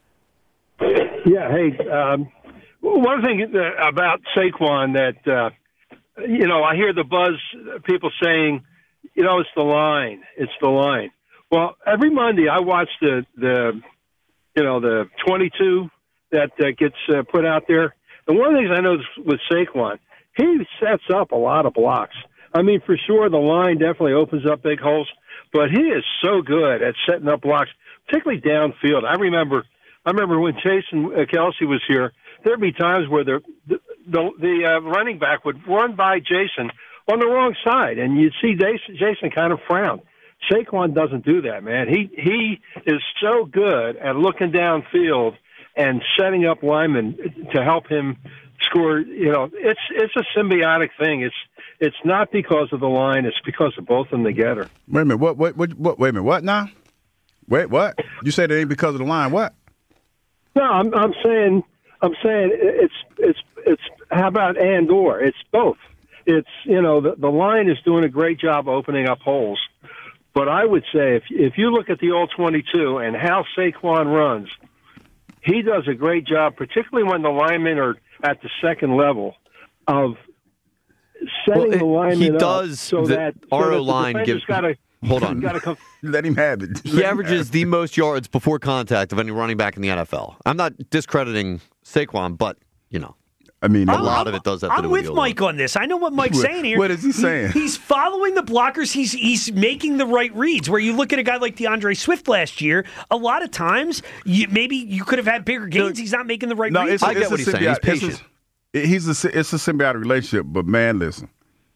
Yeah, hey, um, one thing about Saquon that, uh, you know, I hear the buzz, people saying, you know, it's the line. It's the line. Well, every Monday I watch the, the you know, the twenty-two that uh, gets uh, put out there. And one of the things I noticed with Saquon, he sets up a lot of blocks. I mean, for sure, the line definitely opens up big holes, but he is so good at setting up blocks, particularly downfield. I remember I remember when Jason Kelsey was here, there'd be times where the the, the, the uh, running back would run by Jason on the wrong side, and you'd see Jason, Jason kind of frown. Saquon doesn't do that, man. He he is so good at looking downfield and setting up linemen to help him score. You know, it's it's a symbiotic thing. It's it's not because of the line. It's because of both of them together. Wait a minute. What? What? What? what wait a minute. What now? Wait. What? You said it ain't because of the line. What? No, I'm I'm saying I'm saying it's it's it's how about and or? It's both. It's you know the the line is doing a great job opening up holes. But I would say if if you look at the old twenty-two and how Saquon runs, he does a great job, particularly when the linemen are at the second level, of setting Well, the lineman he up does so the that so R O that the line defender's give- gotta, Hold on. gotta come. Let him have it. He averages the most yards before contact of any running back in the N F L. I'm not discrediting Saquon, but, you know. I mean, a I'm, lot of it does have to I'm do with with the Mike on this. I know what Mike's What- saying here. what is he saying? he's following the blockers. He's he's making the right reads. Where you look at a guy like DeAndre Swift last year, a lot of times you, maybe you could have had bigger gains. He's not making the right no, reads. it's, I it's get a what he's saying. He's symbiotic- it's patient. A, he's a, it's a symbiotic relationship, but man, listen,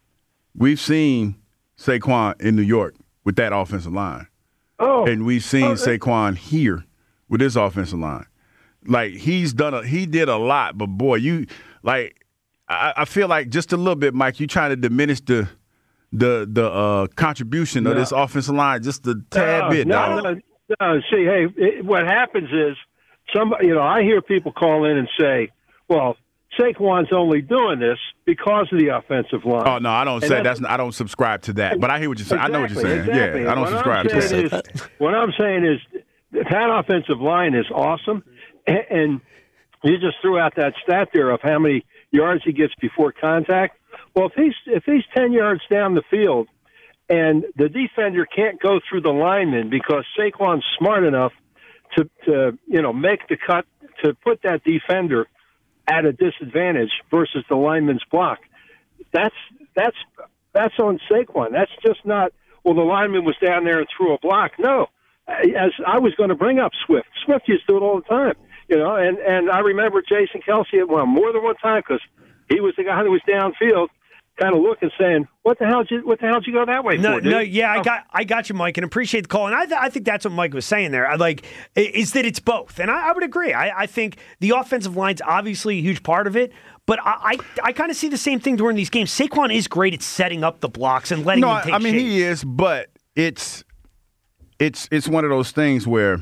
we've seen Saquon in New York with that offensive line, Oh, and we've seen oh, Saquon here with this offensive line. Like he's done a, he did a lot, but boy, you like. I, I feel like just a little bit, Mike. You trying to diminish the the the uh, contribution of No. this offensive line just a tad no, bit, no, dog. no, no. See, hey, it, what happens is somebody. You know, I hear people call in and say, "Well, Saquon's only doing this because of the offensive line." Oh no, I don't And say that's- that's. I don't subscribe to that. But I hear what you're saying. I know what you're saying. Exactly, exactly. Yeah, I don't What subscribe I'm to saying that. is, what I'm saying is that offensive line is awesome, and, and you just threw out that stat there of how many yards he gets before contact. Well, if he's if he's ten yards down the field and the defender can't go through the lineman because Saquon's smart enough to, to you know make the cut to put that defender at a disadvantage versus the lineman's block, that's that's that's on Saquon. That's just not, well, the lineman was down there and threw a block. No, as I was going to bring up Swift. Swift used to do it all the time, you know. And and I remember Jason Kelsey, well, more than one time, because he was the guy who was downfield, kind of looking, saying, "What the hell? Did you, what the hell did you go that way No, for?" Dude? no, yeah, I Oh. got, I got you, Mike, and appreciate the call. And I, th- I think that's what Mike was saying there. I like i- is that it's both, and I, I would agree. I, I think the offensive line's obviously a huge part of it, but I, I, I kind of see the same thing during these games. Saquon is great at setting up the blocks and letting No, them take I mean shape. he is, but it's it's it's one of those things where,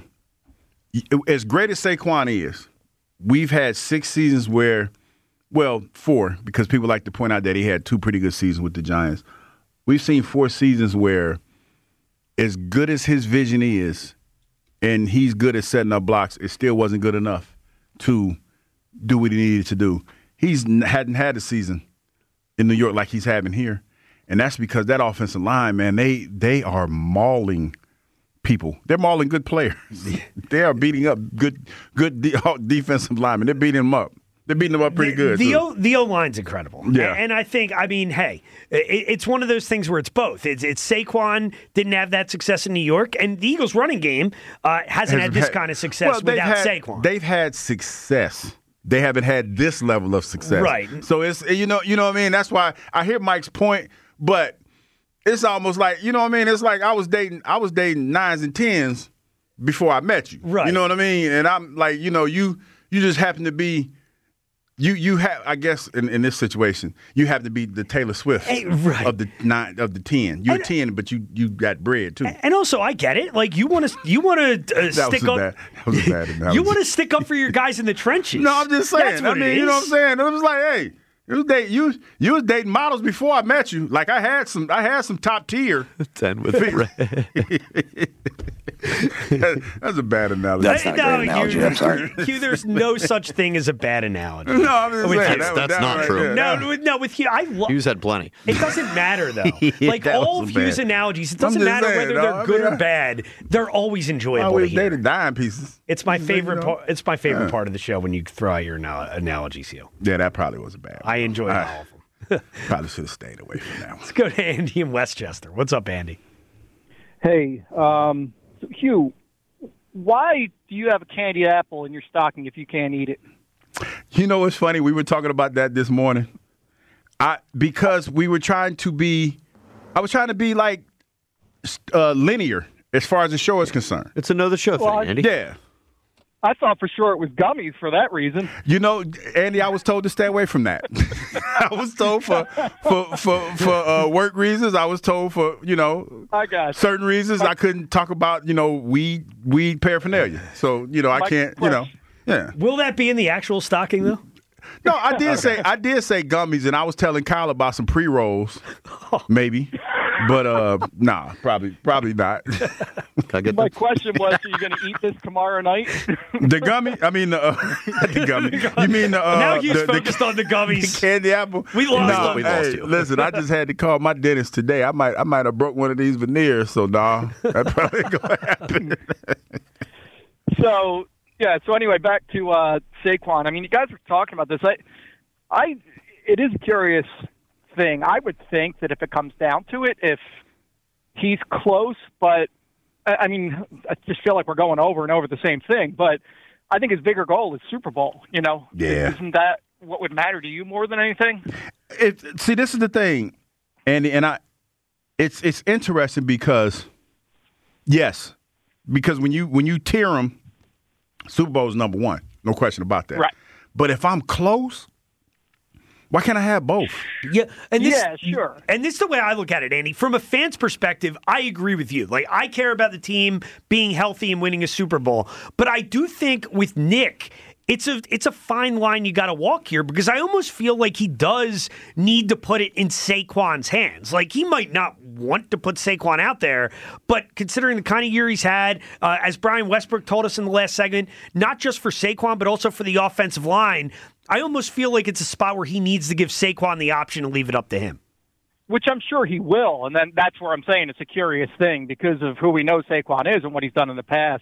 as great as Saquon is, we've had six seasons where, well, four, because people like to point out that he had two pretty good seasons with the Giants. We've seen four seasons where, as good as his vision is, and he's good at setting up blocks, it still wasn't good enough to do what he needed to do. He's n- hadn't had a season in New York like he's having here, and that's because that offensive line, man, they they are mauling people. They're mauling good players. They are beating up good good de- defensive linemen. They're beating them up. They're beating them up pretty good. The too. O, the O line's incredible. Yeah. And I think, I mean, hey, it, it's one of those things where it's both. It's, it's Saquon didn't have that success in New York, and the Eagles' running game uh, hasn't had this kind of success well, they've without had, Saquon. They've had success. They haven't had this level of success. Right. So it's you know you know what I mean. That's why I hear Mike's point, but it's almost like you know what I mean. It's like I was dating I was dating nines and tens before I met you. Right. You know what I mean? And I'm like you know you you just happen to be. You you have I guess in, in this situation you have to be the Taylor Swift Hey, right. of the nine of the ten. You're a ten, but you you got bread too. And also, I get it. Like you want to, you want to uh, That stick was a up. bad. That was a bad analogy. You want to stick up for your guys in the trenches. No, I'm just saying. That's what I mean, it you know what I'm is. saying? It was like, hey, it was date, you you was dating models before I met you. Like I had some I had some top tier. Ten with bread. That's a bad analogy. That's not a no, great analogy. you, I'm sorry. Hugh, there's no such thing as a bad analogy. No, I'm just With saying. you. that was- That's that not right true. there. No, with, no, with Hugh, I love. Hughes had plenty. It doesn't matter though. Like That all was of Hugh's bad. analogies, it I'm doesn't just matter saying, whether dog. they're I good mean, or I- bad. They're always I enjoyable to always hear. dated dime pieces. It's my favorite. know. Part, it's my favorite Yeah. part of the show when you throw out your anal- analogies, Hugh. Yeah, that probably was a bad one. I enjoy I all of them. Probably should have stayed away from that one. Let's go to Andy in Westchester. What's up, Andy? Hey, um, Hugh, why do you have a candied apple in your stocking if you can't eat it? You know what's funny? We were talking about that this morning. I because we were trying to be, I was trying to be like uh, linear as far as the show is concerned. It's another show Well, thing, Andy. Yeah. I thought for sure it was gummies for that reason. You know, Andy, I was told to stay away from that. I was told for for for, for uh, work reasons. I was told for you know I got you. certain reasons I couldn't talk about you know weed weed paraphernalia. So you know I My can't you know yeah. Will that be in the actual stocking though? No, I did say I did say gummies, and I was telling Kyle about some pre rolls, maybe. But uh, nah, probably probably not. My question was, are you going to eat this tomorrow night? The gummy? I mean, the, uh, the gummy. You mean the uh, now he's the, focused the, on the gummies. The candy apple. We lost. Nah, we hey, lost you. Listen, I just had to call my dentist today. I might I might have broke one of these veneers. So nah, that's probably gonna happen. So yeah. So anyway, back to uh, Saquon. I mean, you guys were talking about this. I, I, it is a curious thing. I would think that if it comes down to it, if he's close, but I mean, I just feel like we're going over and over the same thing. But I think his bigger goal is Super Bowl. You know, yeah. Isn't that what would matter to you more than anything? It, see, this is the thing, Andy, and I. It's it's interesting because, yes, because when you when you tier them, Super Bowl is number one, no question about that. Right. But if I'm close. Why can't I have both? Yeah, and this, yeah, sure. And this is the way I look at it, Andy. From a fan's perspective, I agree with you. Like, I care about the team being healthy and winning a Super Bowl. But I do think with Nick, it's a it's a fine line you got to walk here because I almost feel like he does need to put it in Saquon's hands. Like, he might not want to put Saquon out there, but considering the kind of year he's had, uh, as Brian Westbrook told us in the last segment, not just for Saquon, but also for the offensive line, I almost feel like it's a spot where he needs to give Saquon the option to leave it up to him. Which I'm sure he will, and then that's where I'm saying it's a curious thing because of who we know Saquon is and what he's done in the past.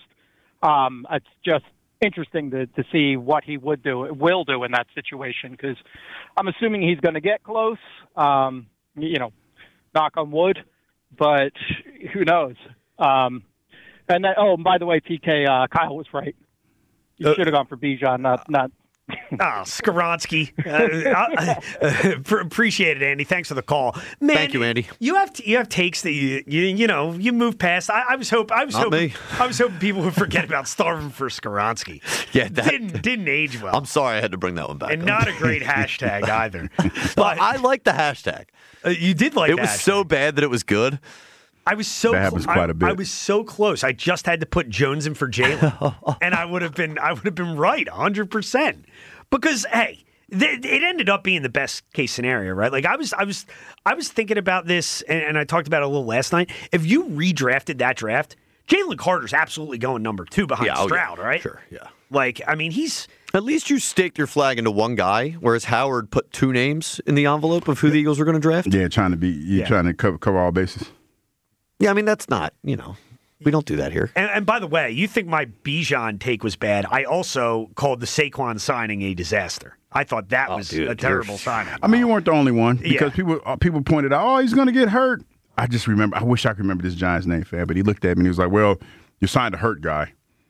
Um, it's just interesting to, to see what he would do, will do in that situation because I'm assuming he's going to get close, um, you know, knock on wood, but who knows? Um, and then, oh, and by the way, P K, uh, Kyle was right. You should have gone for Bijan, not not. Oh, Skoronski. Uh, I, uh, appreciate it, Andy. Thanks for the call. Man, Thank you, Andy. You have you have takes that you you, you know you move past. I, I was hope I was Not hoping me. I was hoping people would forget about starving for Skoronski. Yeah, that, didn't didn't age well. I'm sorry I had to bring that one back. And up. not a great hashtag either. But I like the hashtag. Uh, you did like it the was hashtag. so bad that it was good. I was so That happens clo- quite I, a bit. I was so close. I just had to put Jones in for Jalen, and I would have been I would have been right, one hundred percent. Because hey, th- it ended up being the best case scenario, right? Like I was I was I was thinking about this, and, and I talked about it a little last night. If you redrafted that draft, Jalen Carter's absolutely going number two behind Yeah, oh, Stroud, yeah. right? Sure, yeah. Like I mean, he's. At least you staked your flag into one guy, whereas Howard put two names in the envelope of who the Eagles were going to draft. Yeah, trying to be you're Yeah. trying to cover, cover all bases. Yeah, I mean, that's not, you know, we don't do that here. And, and by the way, you think my Bijan take was bad. I also called the Saquon signing a disaster. I thought that Oh, was dude, a terrible you're- signing. I mean, you weren't the only one because Yeah. people uh, people pointed out, oh, he's going to get hurt. I just remember. I wish I could remember this Giants name, Fab, but he looked at me and he was like, "Well, you signed a hurt guy.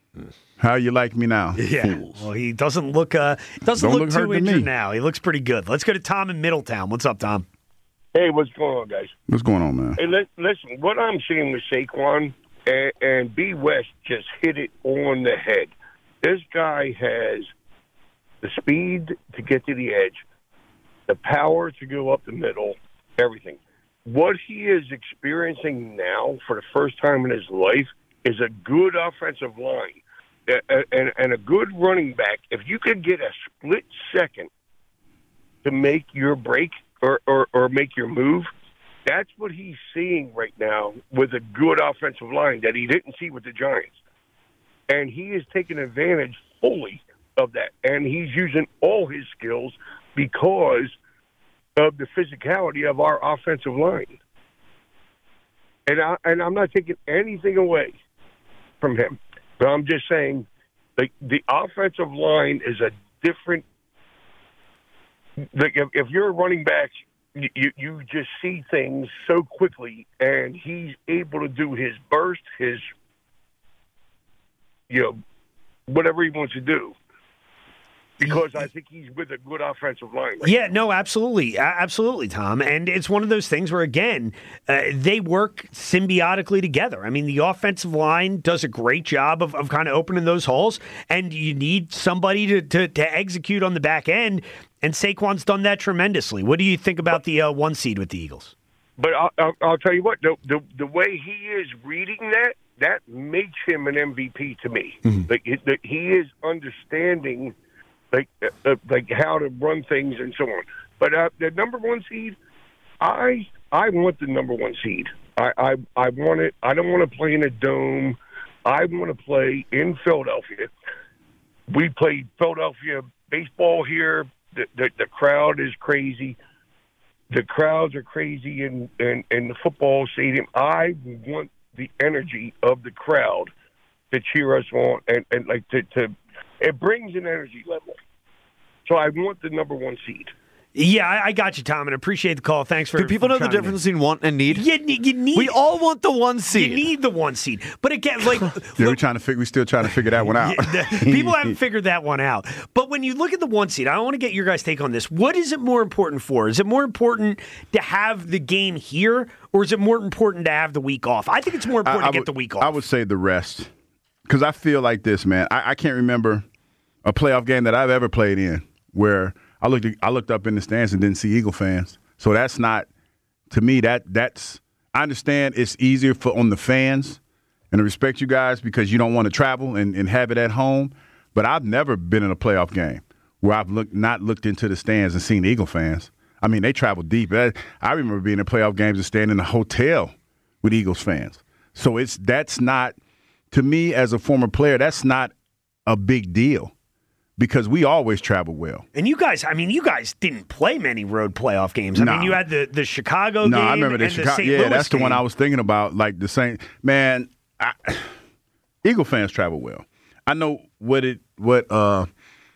How you like me now?" Yeah. Fools. Well, he doesn't look uh doesn't Don't look, look hurt too to injured me. now. He looks pretty good. Let's go to Tom in Middletown. What's up, Tom? Hey, what's going on, guys? What's going on, man? Hey, li- listen, what I'm seeing with Saquon and, and B. West just hit it on the head. This guy has the speed to get to the edge, the power to go up the middle, everything. What he is experiencing now for the first time in his life is a good offensive line and, and, and a good running back. If you could get a split second to make your break or, or, or make your move, that's what he's seeing right now with a good offensive line that he didn't see with the Giants. And he is taking advantage fully of that. And he's using all his skills because of the physicality of our offensive line. And, I, and I'm not taking anything away from him. But I'm just saying the, the offensive line is a different like if, if you're a running back, you you just see things so quickly, and he's able to do his burst, his you know whatever he wants to do. Because I think he's with a good offensive line. Right Yeah, now. no, absolutely. A- Absolutely, Tom. And it's one of those things where, again, uh, they work symbiotically together. I mean, the offensive line does a great job of, of kind of opening those holes, and you need somebody to, to, to execute on the back end, and Saquon's done that tremendously. What do you think about the uh, one seed with the Eagles? But I'll, I'll, I'll tell you what, the, the the way he is reading that, that makes him an M V P to me. Mm-hmm. Like it, that he is understanding like uh, like how to run things and so on. But uh, the number one seed, I I want the number one seed. I, I, I want it. I don't want to play in a dome. I want to play in Philadelphia. We played Philadelphia baseball here. The, the, the crowd is crazy. The crowds are crazy in, in, in the football stadium. I want the energy of the crowd to cheer us on and, and like to, to it brings an energy level. So I want the number one seed. Yeah, I, I got you, Tom, and appreciate the call. Thanks for. Do people for know the difference between want and need? You, you need. We all want the one seed. You need the one seed, but again, like yeah, we're trying to figure. We're still trying to figure that one out. People haven't figured that one out. But when you look at the one seed, I want to get your guys' take on this. What is it more important for? Is it more important to have the game here, or is it more important to have the week off? I think it's more important I, I to get would, the week off. I would say the rest, because I feel like this, man. I, I can't remember a playoff game that I've ever played in where I looked I looked up in the stands and didn't see Eagle fans. So that's not, to me, that that's I understand it's easier for on the fans, and I respect you guys because you don't want to travel and, and have it at home. But I've never been in a playoff game where I've looked not looked into the stands and seen Eagle fans. I mean, they travel deep. I, I remember being in playoff games and staying in a hotel with Eagles fans. So it's that's not, to me as a former player, that's not a big deal. Because we always travel well. And you guys, I mean, you guys didn't play many road playoff games. I no. mean, you had the, the Chicago no, game I remember the and Chicago. the Saint Yeah, Louis that's the game. one I was thinking about. Like the same man. I, Eagle fans travel well. I know what it what uh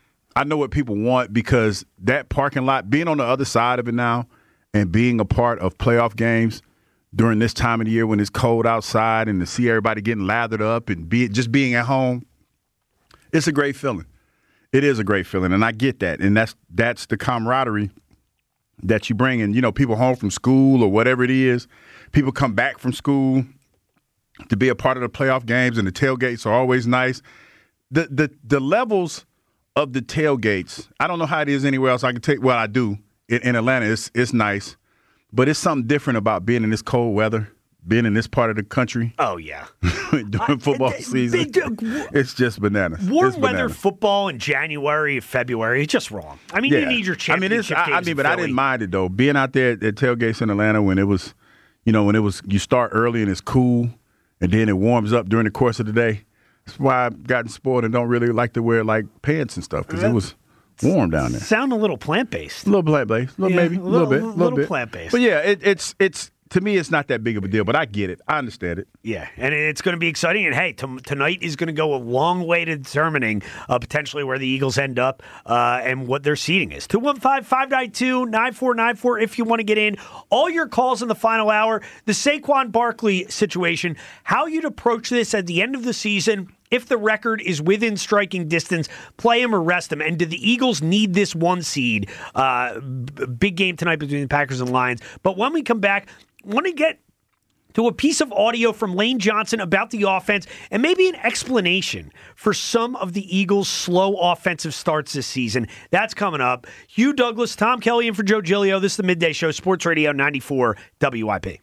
I know what people want because that parking lot, being on the other side of it now, and being a part of playoff games during this time of the year when it's cold outside, and to see everybody getting lathered up and be just being at home, it's a great feeling. It is a great feeling, and I get that, and that's that's the camaraderie that you bring. And, you know, people home from school or whatever it is, people come back from school to be a part of the playoff games, and the tailgates are always nice. The the the levels of the tailgates, I don't know how it is anywhere else. I can take, well, I do. In, in Atlanta, it's it's nice, but it's something different about being in this cold weather. Being in this part of the country. Oh, yeah. during football I, season. they, it's just bananas. Warm it's weather bananas. football in January, February, it's just wrong. I mean, yeah. you need your I mean, it's, championship I, games I mean, in but I Philly. didn't mind it, though. Being out there at, at tailgates in Atlanta when it was, you know, when it was, you start early and it's cool, and then it warms up during the course of the day. That's why I've gotten spoiled and don't really like to wear, like, pants and stuff, because it was warm down there. Sound a little plant-based. A little plant-based. A little, Yeah, maybe. a A little, little- bit. A a little, little bit. plant-based. But, yeah, it, it's it's to me, it's not that big of a deal, but I get it. I understand it. Yeah, and it's going to be exciting. And, hey, t- tonight is going to go a long way to determining uh, potentially where the Eagles end up uh, and what their seeding is. two one five, five nine two, nine four nine four if you want to get in. All your calls in the final hour. The Saquon Barkley situation, how you'd approach this at the end of the season. If the record is within striking distance, play him or rest him. And do the Eagles need this one seed? Uh, b- big game tonight between the Packers and Lions. But when we come back, I want to get to a piece of audio from Lane Johnson about the offense and maybe an explanation for some of the Eagles' slow offensive starts this season. That's coming up. Hugh Douglas, Tom Kelly, and for Joe Giglio. This is the Midday Show, Sports Radio ninety-four W I P.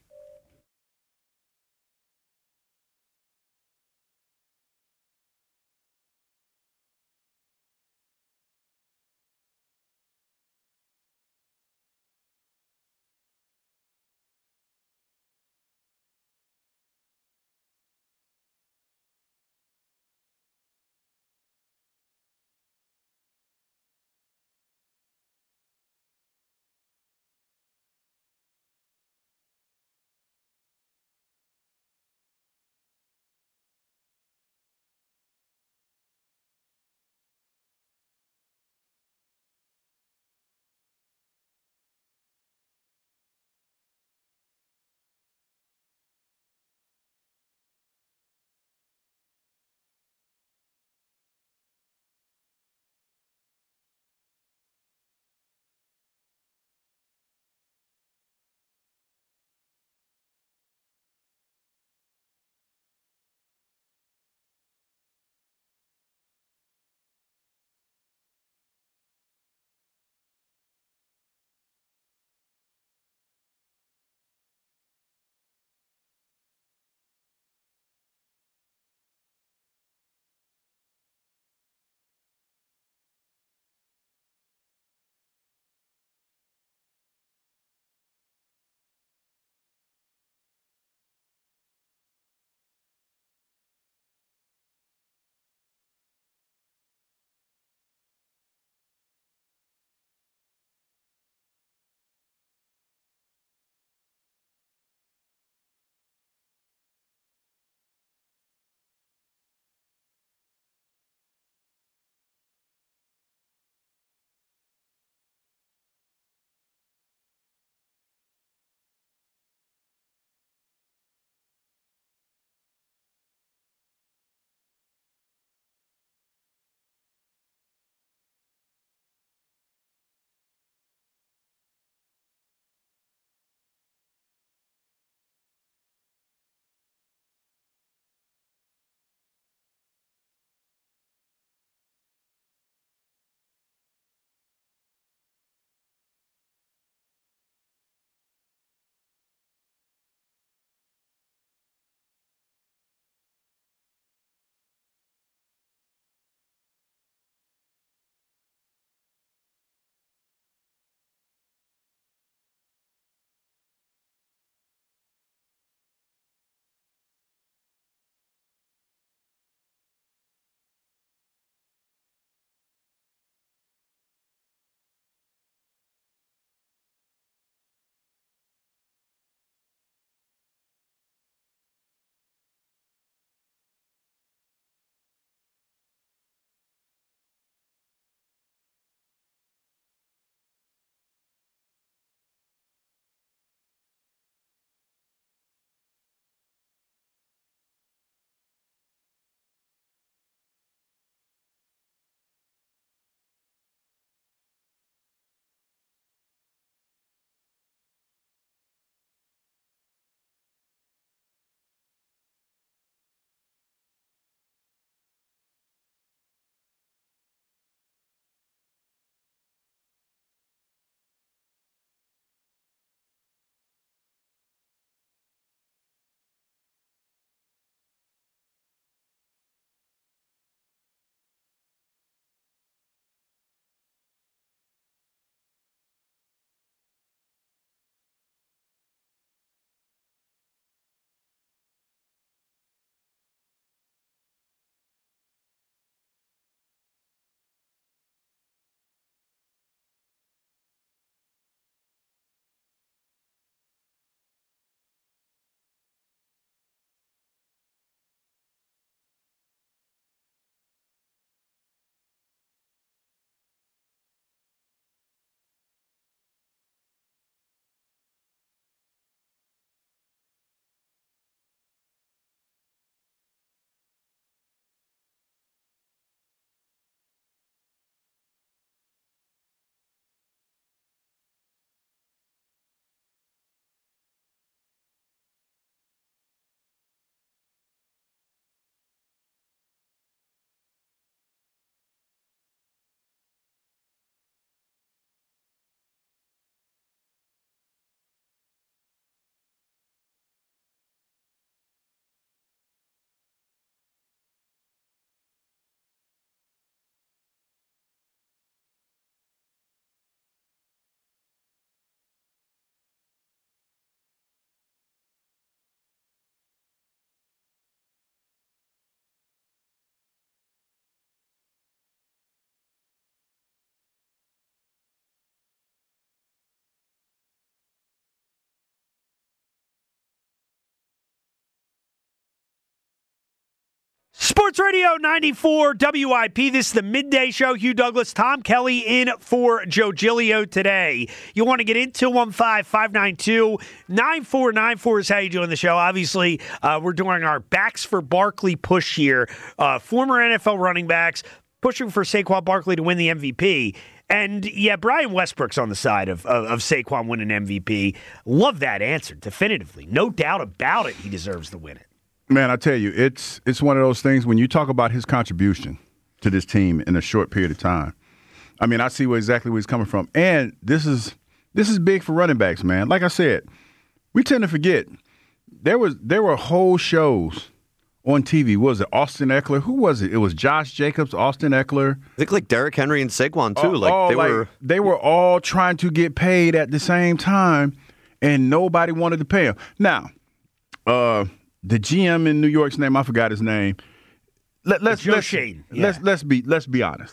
Sports Radio ninety-four W I P. This is the midday show. Hugh Douglas, Tom Kelly in for Joe Giglio today. You want to get in? two one five, five nine two, nine four nine four is how you doing the show. Obviously, uh, we're doing our Backs for Barkley push here. Uh, former N F L running backs pushing for Saquon Barkley to win the M V P. And, yeah, Brian Westbrook's on the side of, of, of Saquon winning M V P. Love that answer, definitively. No doubt about it, he deserves to win it. Man, I tell you, it's it's one of those things when you talk about his contribution to this team in a short period of time. I mean, I see where exactly where he's coming from. And this is this is big for running backs, man. Like I said, we tend to forget. There was there were whole shows on T V. What was it Austin Eckler? Who was it? It was Josh Jacobs, Austin Eckler. I think like Derrick Henry and Saquon too. Oh, like oh, they like, were they were all trying to get paid at the same time, and nobody wanted to pay them. Now, uh, the G M in New York's name, I forgot his name. Let, let's Joe let's, Shane. Yeah. let's let's be let's be honest.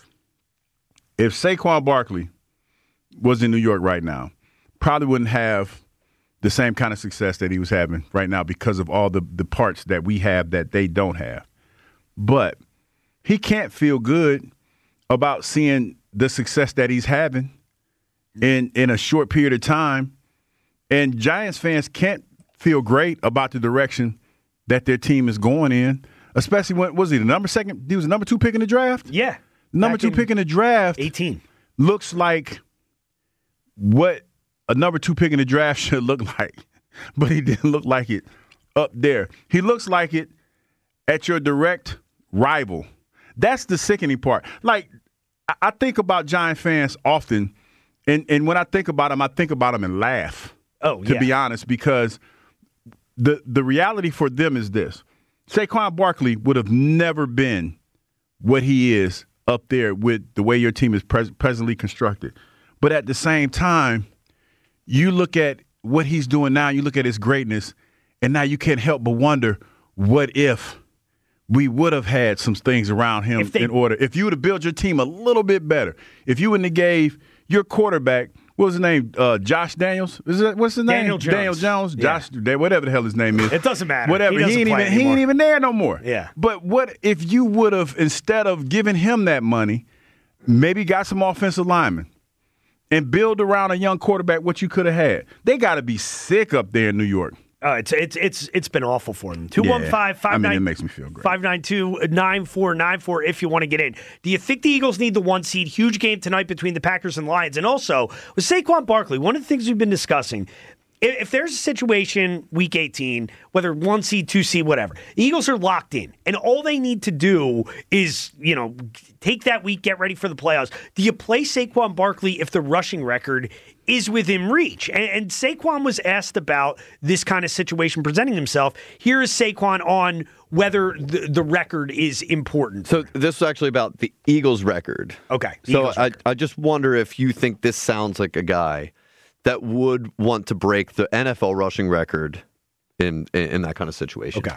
If Saquon Barkley was in New York right now, probably wouldn't have the same kind of success that he was having right now because of all the, the parts that we have that they don't have. But he can't feel good about seeing the success that he's having in, in a short period of time. And Giants fans can't feel great about the direction that their team is going in, especially when, was he the number second? He was the number two pick in the draft? Yeah. Number two pick in the draft. eighteen. Looks like what a number two pick in the draft should look like, but he didn't look like it up there. He looks like it at your direct rival. That's the sickening part. Like, I think about Giant fans often, and, and when I think about them, I think about them and laugh, oh, to yeah. be honest, because the the reality for them is this. Saquon Barkley would have never been what he is up there with the way your team is pres- presently constructed. But at the same time, you look at what he's doing now, you look at his greatness, and now you can't help but wonder, what if we would have had some things around him they, in order? If you would have built your team a little bit better, if you wouldn't have gave your quarterback, what was his name, uh, Josh Daniels? Is that, what's his name? Daniel Jones. Daniel Jones. Yeah. Josh, whatever the hell his name is. It doesn't matter. Whatever. He, he, ain't, even, he ain't even there no more. Yeah. But what if you would have, instead of giving him that money, maybe got some offensive linemen and build around a young quarterback what you could have had? They got to be sick up there in New York. Uh, it's it's it's it's been awful for them. two one five, five nine two, I mean, it makes me feel great. five nine two, nine four nine four if you want to get in. Do you think the Eagles need the one seed? Huge game tonight between the Packers and Lions. And also, with Saquon Barkley, one of the things we've been discussing, if, if there's a situation week eighteen, whether one seed, two seed, whatever, the Eagles are locked in. And all they need to do is, you know, take that week, get ready for the playoffs. Do you play Saquon Barkley if the rushing record is within reach? And, and Saquon was asked about this kind of situation presenting himself. Here is Saquon on whether the, the record is important. So this was actually about the Eagles record. Okay. So Eagles I, record. I just wonder if you think this sounds like a guy that would want to break the N F L rushing record in in, in that kind of situation. Okay.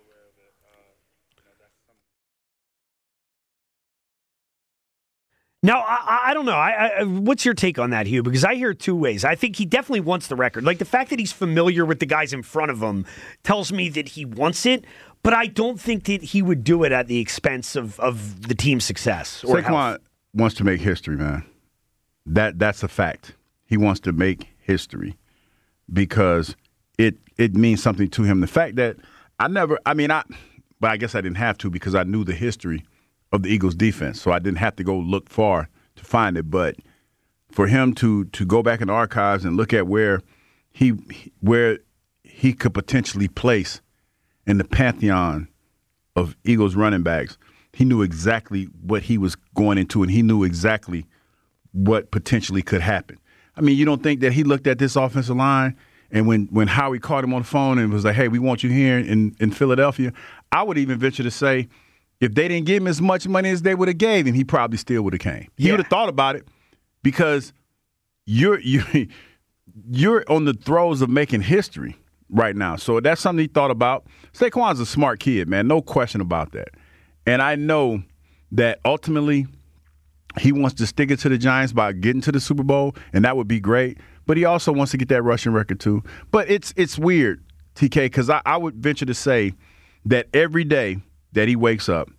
Now, I, I don't know. I, I, what's your take on that, Hugh? Because I hear it two ways. I think he definitely wants the record. Like, the fact that he's familiar with the guys in front of him tells me that he wants it, but I don't think that he would do it at the expense of, of the team's success. Or Saquon health. wants to make history, man. That That's a fact. He wants to make history because it it means something to him. The fact that I never, I mean, I, but I guess I didn't have to because I knew the history of the Eagles defense, so I didn't have to go look far to find it. But for him to to go back in the archives and look at where he where he could potentially place in the pantheon of Eagles running backs, he knew exactly what he was going into, and he knew exactly what potentially could happen. I mean, you don't think that he looked at this offensive line, and when, when Howie called him on the phone and was like, hey, we want you here in, in Philadelphia, I would even venture to say, if they didn't give him as much money as they would have gave him, he probably still would have came. He Yeah. would have thought about it because you're you're you're on the throes of making history right now. So that's something he thought about. Saquon's a smart kid, man, no question about that. And I know that ultimately he wants to stick it to the Giants by getting to the Super Bowl, and that would be great. But he also wants to get that rushing record too. But it's it's weird, T K, because I, I would venture to say that every day that he wakes up,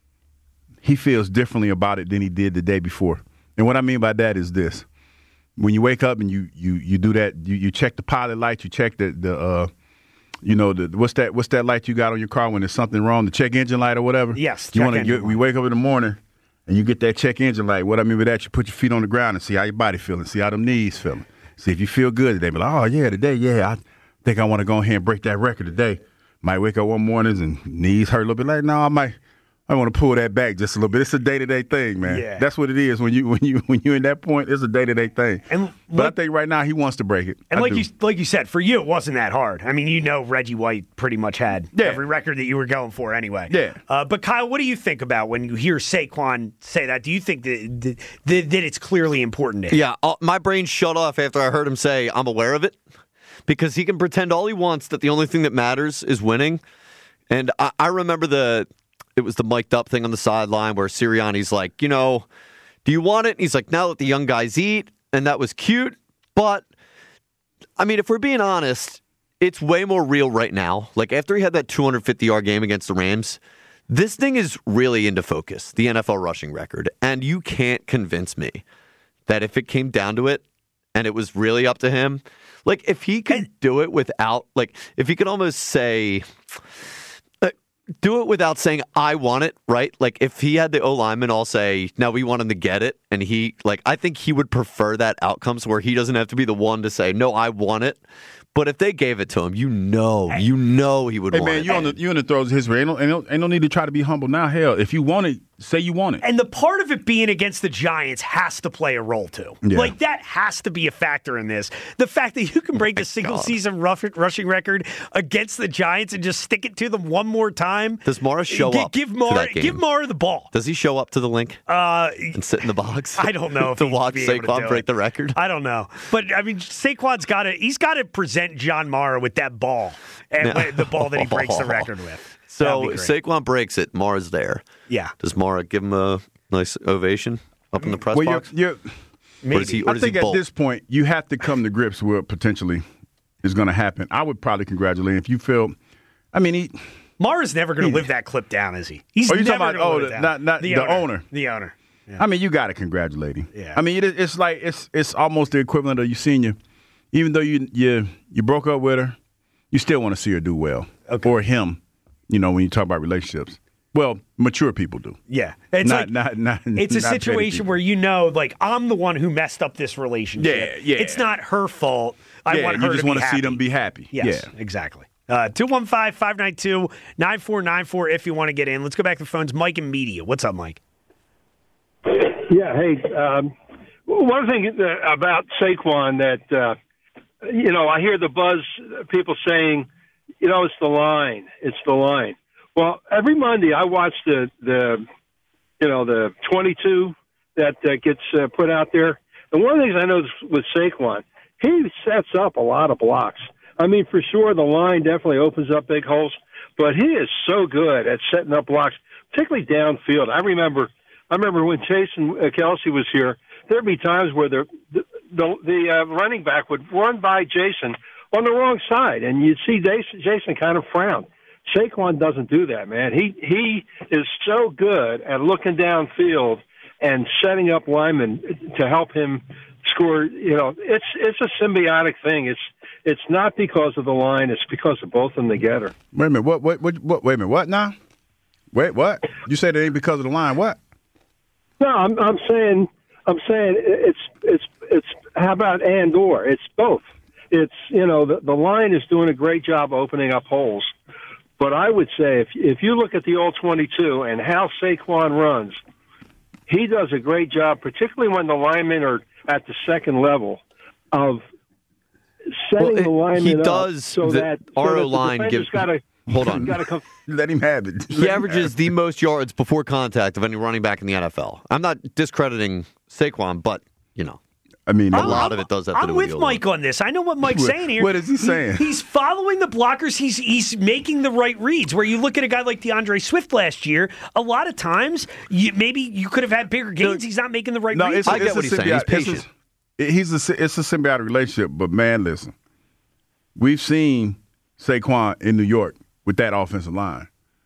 he feels differently about it than he did the day before. And what I mean by that is this. When you wake up and you you you do that, you, you check the pilot light, you check the the uh, you know the what's that what's that light you got on your car when there's something wrong, the check engine light or whatever. Yes, you check want engine to. light. We wake up in the morning and you get that check engine light. What I mean by that, you put your feet on the ground and see how your body feeling, see how them knees feeling, see if you feel good today. Be like, oh yeah, today, yeah, I think I want to go ahead and break that record today. Might wake up one morning and knees hurt a little bit. Like, no, I might. I want to pull that back just a little bit. It's a day-to-day thing, man. Yeah. That's what it is when you when you when you're in that point. It's a day-to-day thing. And but like, I think right now he wants to break it. And I like do. you like you said, for you it wasn't that hard. I mean, you know, Reggie White pretty much had Yeah. every record that you were going for anyway. Yeah. Uh, but Kyle, what do you think about when you hear Saquon say that? Do you think that that, that it's clearly important to him? Yeah, uh, my brain shut off after I heard him say, I'm aware of it, because he can pretend all he wants that the only thing that matters is winning. And I, I remember the, it was the mic'd up thing on the sideline where Sirianni's like, you know, do you want it? And he's like, now let the young guys eat. And that was cute. But, I mean, if we're being honest, it's way more real right now. Like, after he had that two hundred fifty-yard game against the Rams, this thing is really into focus, the N F L rushing record. And you can't convince me that if it came down to it and it was really up to him, like, if he could do it without, like, if he could almost say, uh, do it without saying, I want it, right? Like, if he had the O-lineman all say, no, we want him to get it, and he, like, I think he would prefer that outcome so where he doesn't have to be the one to say, no, I want it. But if they gave it to him, you know, you know he would Hey want man, it. you on the you in the throws history. Ain't no, ain't, no, ain't no need to try to be humble now. Hell, if you want it, say you want it. And the part of it being against the Giants has to play a role too. Yeah. Like, that has to be a factor in this. The fact that you can break the single season rough, rushing record against the Giants and just stick it to them one more time. Does Mara show G- up Give to Mara, that game? give Mara the ball. Does he show up to the link uh, and sit in the box? I don't know if to he'd watch be able to Saquon do break it. the record. I don't know, but I mean, Saquon's got to. He's got to present John Mara with that ball, and No. the ball that he breaks the record with. So That'd be great. Saquon breaks it. Mara's there. Yeah. Does Mara give him a nice ovation up in the press Well, you're, box? you're, Or does he, or I does think he at bolt? this point you have to come to grips with what potentially is going to happen. I would probably congratulate him if you feel. I mean, he. Mara's never going to live that clip down, is he? He's Oh, you never talking about gonna oh, live it the, down. not not the, owner. The owner. Yeah. I mean, you got to congratulate him. Yeah. I mean, it, it's like it's it's almost the equivalent of you seeing you, even though you you you broke up with her, you still want to see her do well, Okay. or him. You know, when you talk about relationships, well, mature people do. Yeah, it's not, like not not. it's a not petty situation people. where you know, like, I'm the one who messed up this relationship. Yeah, yeah. It's not her fault. I Yeah, want you her just to be wanna see happy. them be happy. Yes, Yeah. exactly. Uh, two one five, five nine two, nine four nine four if you want to get in. Let's go back to the phones. Mike and Media. What's up, Mike? Yeah, hey, um, one thing uh, about Saquon that, uh, you know, I hear the buzz, people saying, you know, it's the line. It's the line. Well, every Monday I watch the, the you know, the twenty-two that uh, gets uh, put out there. And one of the things I noticed with Saquon, he sets up a lot of blocks. I mean, for sure, the line definitely opens up big holes, but he is so good at setting up blocks, particularly downfield. I remember I remember when Jason Kelsey was here, there'd be times where the the, the, the uh, running back would run by Jason on the wrong side, and you'd see Jason, Jason kind of frown. Saquon doesn't do that, man. He he is so good at looking downfield and setting up linemen to help him score. You know, it's it's a symbiotic thing. It's it's not because of the line. It's because of both of them together. Wait a minute. What? What? What? what wait a minute. What now? Wait. What? You said it ain't because of the line. What? No, I'm I'm saying I'm saying it's it's it's how about and or? It's both. It's, you know, the the line is doing a great job opening up holes. But I would say if if you look at the all twenty-two and how Saquon runs, he does a great job, particularly when the linemen are at the second level, of setting Well, the linemen he up does so the that so R O that the line defender's gives- gotta, Hold on. gotta come. Let him have it. He averages the most yards before contact of any running back in the N F L. I'm not discrediting Saquon, but, you know, I mean, a I'm- lot of it does have to I'm do with with the O-line. Mike on this. I know what Mike's What- saying here. what is he saying? he's following the blockers. He's he's making the right reads. Where you look at a guy like DeAndre Swift last year, a lot of times you, maybe you could have had bigger gains. He's not making the right No, reads. it's, I get it's what a he's saying. He's symbiotic- it's patient. a- He's a, it's a symbiotic relationship, but man, listen, we've seen Saquon in New York with that offensive line.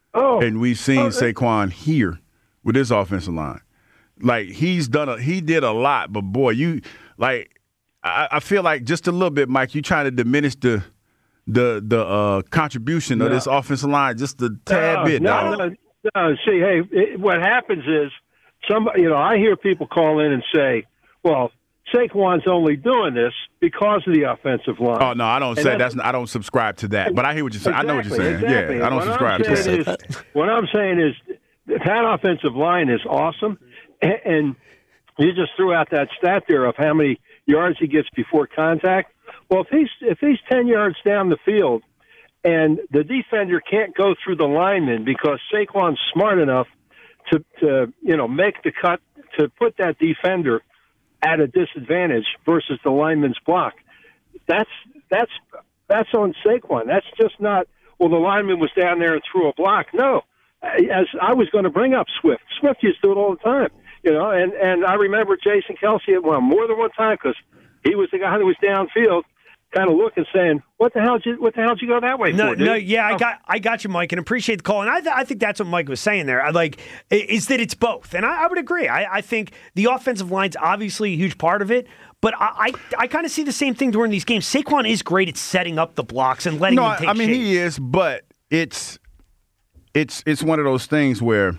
Oh, and we've seen okay. Saquon here with his offensive line. Like he's done a he did a lot, but boy, you like I, I feel like just a little bit, Mike. You trying to diminish the the the uh, contribution no. of this offensive line just a tad no, bit. No, dog. no, no. See, hey, it, what happens is some. You know, I hear people call in and say, "Well, Saquon's only doing this because of the offensive line." Oh no, I don't and say that's. Not, I don't subscribe to that. But I hear what you're saying. Exactly, I know what you're saying. Exactly. Yeah, I don't what subscribe I'm to saying that. Is, what I'm saying is that offensive line is awesome, and, and you just threw out that stat there of how many yards he gets before contact. Well, if he's if he's ten yards down the field, and the defender can't go through the lineman because Saquon's smart enough to to you know make the cut to put that defender at a disadvantage versus the lineman's block. That's that's that's on Saquon. That's just not. Well, the lineman was down there and threw a block. No, as I was going to bring up Swift. Swift used to do it all the time. You know, and, and I remember Jason Kelsey at one more than one time because he was the guy that was downfield, kind of looking, saying, "What the hell did you, what the hell did you go that way no, for?" Dude? No, yeah, I got, I got you, Mike, and appreciate the call. And I, th- I think that's what Mike was saying there. I like is that it's both, and I, I would agree. I, I think the offensive line's obviously a huge part of it, but I, I, I kind of see the same thing during these games. Saquon is great at setting up the blocks and letting No, them take I mean shape. he is, but it's it's it's one of those things where,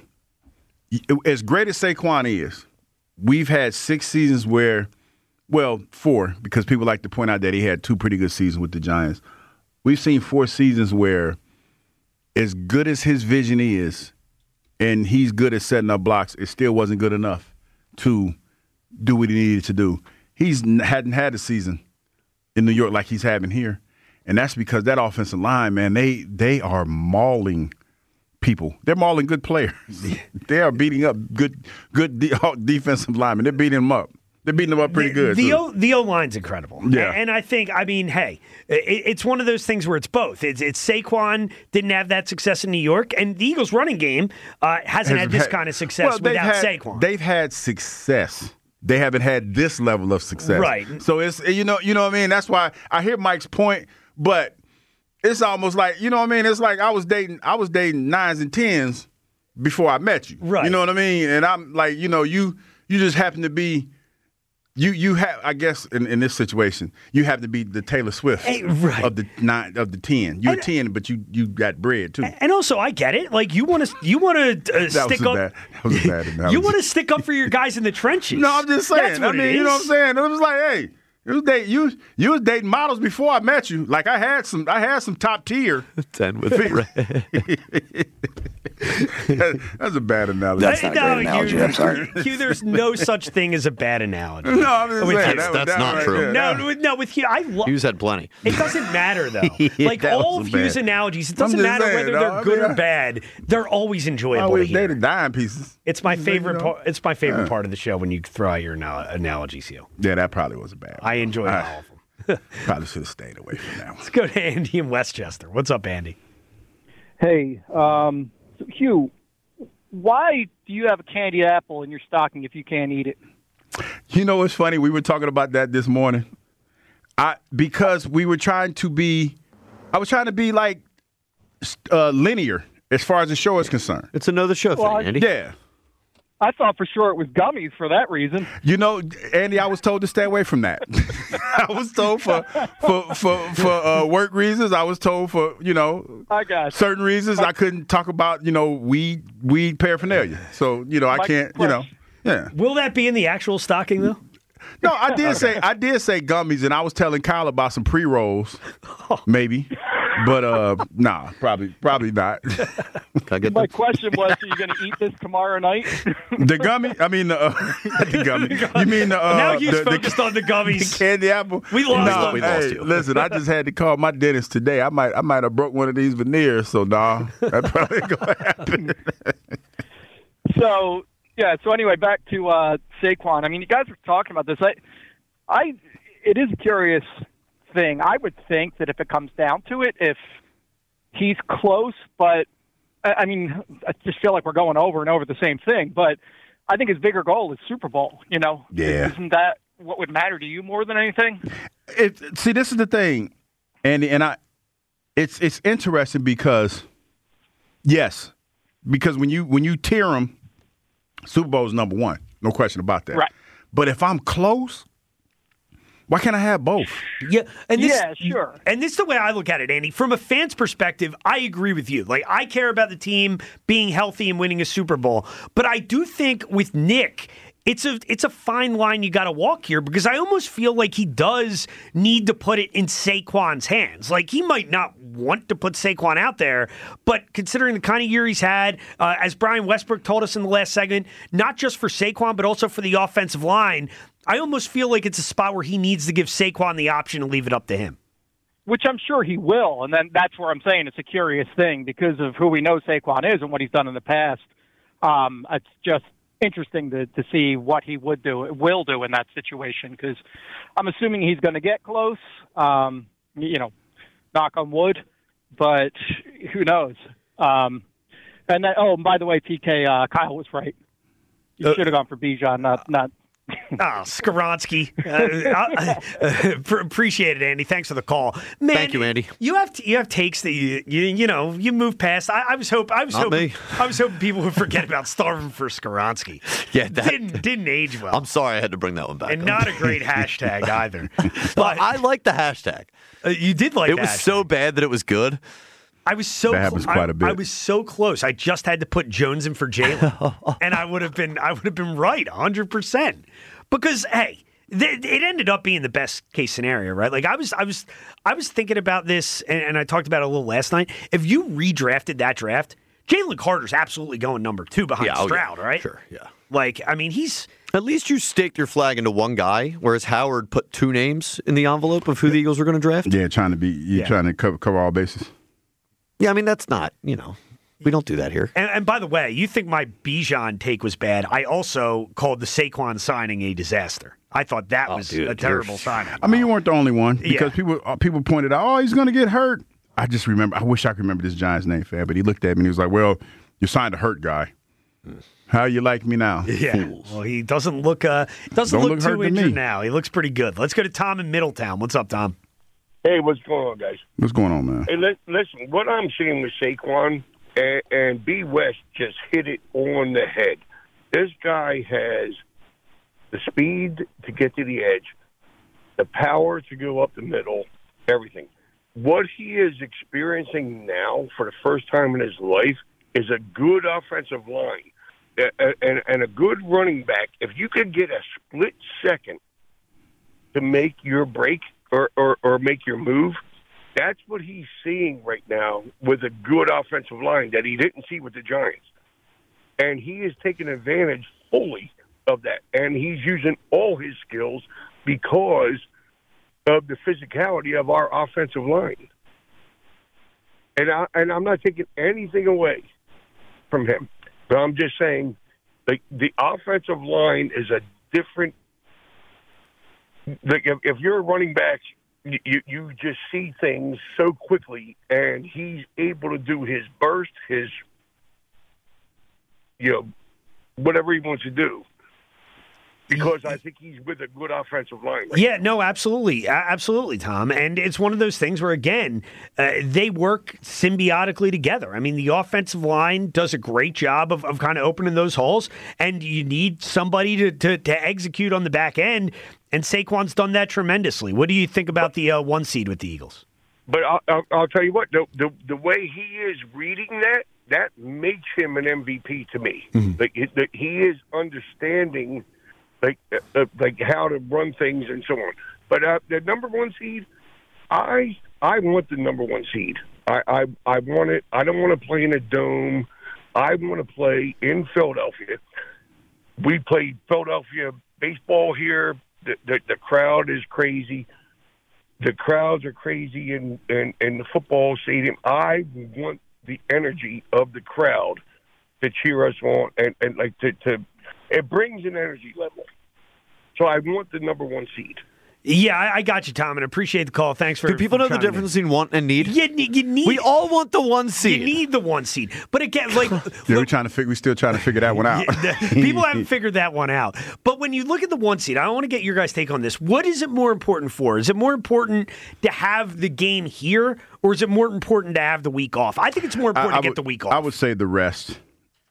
as great as Saquon is, we've had six seasons where, well, four, because people like to point out that he had two pretty good seasons with the Giants. We've seen four seasons where, as good as his vision is, and he's good at setting up blocks, it still wasn't good enough to do what he needed to do. He's hadn't had a season in New York like he's having here, and that's because that offensive line, man, they they are mauling people. They're mauling good players. They are beating up good good de- defensive linemen. They're beating them up. They're beating them up pretty the, good. The too. O, the O line's incredible. Yeah. And I think, I mean, hey, it, it's one of those things where it's both. It's, it's Saquon didn't have that success in New York, and the Eagles' running game uh, hasn't Has had this had- kind of success well, they've without had- Saquon. They've had success. They haven't had this level of success. Right. So it's you know you know what I mean. That's why I hear Mike's point, but it's almost like you know what I mean. It's like I was dating I was dating nines and tens before I met you. Right. You know what I mean? And I'm like you know you you just happen to be. You you have I guess in, in this situation you have to be the Taylor Swift Hey, right. of the nine of the ten. You're a ten, but you you got bread too. And also, I get it. Like you want to, you want to uh, That was stick a up. bad- that was a bad analogy. You want to stick up for your guys in the trenches. No, I'm just saying. That's what I mean, it you know what is. I'm saying? It was like, hey, you was date you you was dating models before I met you. Like I had some I had some top tier. Ten with red. That's a bad analogy. That's not a great analogy. Hugh, I'm sorry. Hugh, there's no such thing as a bad analogy. No, I'm just With saying. you. That was- That's that not right true. there. No, That- with- no, with Hugh, I love. Hughes had plenty. It doesn't matter though. Like That all was of Hughes' bad. analogies, it I'm doesn't just matter saying, whether dog. they're I good mean, or bad. They're always I enjoyable to always hear. dated dime pieces. It's my You favorite. know? Part, it's my favorite Yeah. part of the show when you throw out your anal- analogies, Hugh. Yeah, that probably was a bad one. I enjoy I all of them. Probably should have stayed away from that one. Let's go to Andy in Westchester. What's up, Andy? Hey, um, Hugh, why do you have a candied apple in your stocking if you can't eat it? You know what's funny? We were talking about that this morning. I because we were trying to be, I was trying to be like uh, linear as far as the show is concerned. It's another show Well, thing, Andy. Yeah. I thought for sure it was gummies for that reason. You know, Andy, I was told to stay away from that. I was told for for for, for uh, work reasons. I was told for you know I got you. certain reasons I couldn't talk about you know weed weed paraphernalia. So you know I My can't you know yeah. Will that be in the actual stocking though? No, I did say I did say gummies, and I was telling Kyle about some pre rolls, maybe, but uh, nah, probably probably not. Can I get My them? question was, are you going to eat this tomorrow night? The gummy, I mean the uh, the gummy. You mean the uh, Now he's the, the, focused on the gummies. the candy apple? We lost Nah, him. We lost hey, you. Listen, I just had to call my dentist today. I might I might have broke one of these veneers, so nah, that probably ain't gonna happen. So, yeah, so anyway, back to uh, Saquon. I mean, you guys were talking about this. I, I, it is a curious thing. I would think that if it comes down to it, if he's close, but, I I mean, I just feel like we're going over and over the same thing, but I think his bigger goal is Super Bowl, you know? Yeah. Isn't that what would matter to you more than anything? It, see, this is the thing, Andy, and I. It's it's interesting because, yes, because when you when you tier them, Super Bowl is number one, no question about that. Right. But if I'm close, why can't I have both? Yeah, and this, yeah, sure. And this is the way I look at it, Andy. From a fan's perspective, I agree with you. Like, I care about the team being healthy and winning a Super Bowl. But I do think with Nick, it's a it's a fine line you got to walk here, because I almost feel like he does need to put it in Saquon's hands. Like, he might not want to put Saquon out there, but considering the kind of year he's had, uh, as Brian Westbrook told us in the last segment, not just for Saquon, but also for the offensive line, I almost feel like it's a spot where he needs to give Saquon the option and leave it up to him. Which I'm sure he will, and then that's where I'm saying it's a curious thing because of who we know Saquon is and what he's done in the past. Um, it's just interesting to, to see what he would do, will do in that situation, because I'm assuming he's going to get close, um, you know, knock on wood, but who knows? Um, and then, oh, and by the way, P K, uh, Kyle was right. You uh, should have gone for Bijan, not not. Oh, Skoronski. Uh, uh, appreciate it, Andy. Thanks for the call. Man, thank you, Andy. You have you have takes that you you, you know you move past. I, I was hope I was Not hoping me. I was hoping people would forget about starving for Skoronski. Yeah, that didn't didn't age well. I'm sorry I had to bring that one back. And not a great hashtag either. But But I like the hashtag. uh, you did like It the was hashtag. so bad that it was good. I was so That happens cl- quite I, a bit. I was so close. I just had to put Jones in for Jalen, and I would have been I would have been right one hundred percent. Because hey, th- it ended up being the best case scenario, right? Like I was I was I was thinking about this, and, and I talked about it a little last night. If you redrafted that draft, Jalen Carter's absolutely going number two behind Yeah, oh, Stroud, yeah. right? Sure, yeah. Like I mean, he's At least you staked your flag into one guy, whereas Howard put two names in the envelope of who the Eagles were going to draft. Yeah, trying to be you're Yeah. trying to cover, cover all bases. Yeah, I mean, that's not, you know, we don't do that here. And, and by the way, you think my Bijan take was bad. I also called the Saquon signing a disaster. I thought that Oh, was dude, a terrible you're- signing. I mean, you weren't the only one because Yeah. people uh, people pointed out, oh, he's going to get hurt. I just remember. I wish I could remember this Giants name, fan, but he looked at me and he was like, "Well, you signed a hurt guy. How you like me now?" Yeah. Fools. Well, he doesn't look uh doesn't Don't look, look hurt too to injured me. now. He looks pretty good. Let's go to Tom in Middletown. What's up, Tom? Hey, what's going on, guys? What's going on, man? Hey, li- listen, what I'm seeing with Saquon and, and B. West just hit it on the head. This guy has the speed to get to the edge, the power to go up the middle, everything. What he is experiencing now for the first time in his life is a good offensive line and, and, and a good running back. If you could get a split second to make your break or, or, or make your move, that's what he's seeing right now with a good offensive line that he didn't see with the Giants. And he is taking advantage fully of that. And he's using all his skills because of the physicality of our offensive line. And, I, and I'm not taking anything away from him. But I'm just saying the, the offensive line is a different – like if, if you're a running back – You you just see things so quickly, and he's able to do his burst, his, you know, whatever he wants to do. Because I think he's with a good offensive line. Right Yeah, now. no, absolutely. A- Absolutely, Tom. And it's one of those things where, again, uh, they work symbiotically together. I mean, the offensive line does a great job of, of kind of opening those holes, and you need somebody to, to, to execute on the back end, and Saquon's done that tremendously. What do you think about the uh, one seed with the Eagles? But I'll, I'll, I'll tell you what, the, the the way he is reading that, that makes him an M V P to me. Mm-hmm. Like he, that he is understanding, like uh, like how to run things and so on. But uh, the number one seed, I I want the number one seed. I I, I want it. I don't want to play in a dome. I want to play in Philadelphia. We played Philadelphia baseball here. The, the, the crowd is crazy. The crowds are crazy in, in, in the football stadium. I want the energy of the crowd to cheer us on and, and like to, to it brings an energy level. So I want the number one seed. Yeah, I, I got you, Tom, and appreciate the call. Thanks for. Do people for know the chiming in. difference between want and need? You, ne- you need. We all want the one seed. You need the one seed, but again, like Yeah, we're trying to figure. We're still trying to figure that one out. Yeah, the- people haven't figured that one out. But when you look at the one seed, I want to get your guys' take on this. What is it more important for? Is it more important to have the game here, or is it more important to have the week off? I think it's more important I, I to get would, the week off. I would say the rest.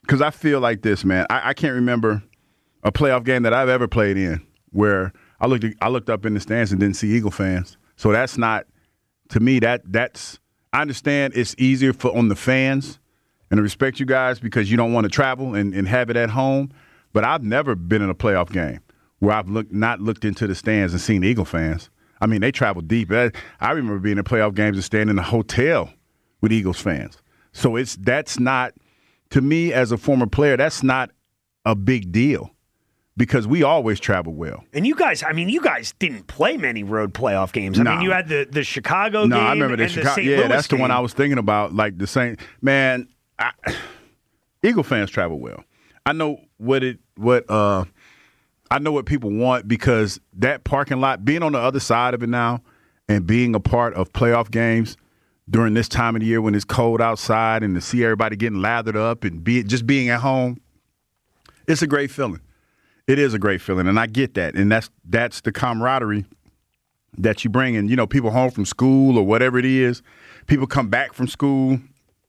because I feel like this, man. I, I can't remember a playoff game that I've ever played in where I looked I looked up in the stands and didn't see Eagle fans. So that's not, to me, that that's I understand it's easier for on the fans, and I respect you guys because you don't want to travel and, and have it at home. But I've never been in a playoff game where I've looked not looked into the stands and seen Eagle fans. I mean, they travel deep. I, I remember being in playoff games and staying in a hotel with Eagles fans. So it's that's not, to me as a former player, that's not a big deal because we always travel well. And you guys, I mean, you guys didn't play many road playoff games. I No. mean, you had the, the Chicago No, game I remember the and Chicago. the Saint Yeah, Louis that's the game. one I was thinking about. Like the same man. I, Eagle fans travel well. I know what it what uh I know what people want because that parking lot, being on the other side of it now and being a part of playoff games during this time of the year when it's cold outside and to see everybody getting lathered up and be just being at home, it's a great feeling. It is a great feeling, and I get that, and that's that's the camaraderie that you bring in. You know, people home from school or whatever it is, people come back from school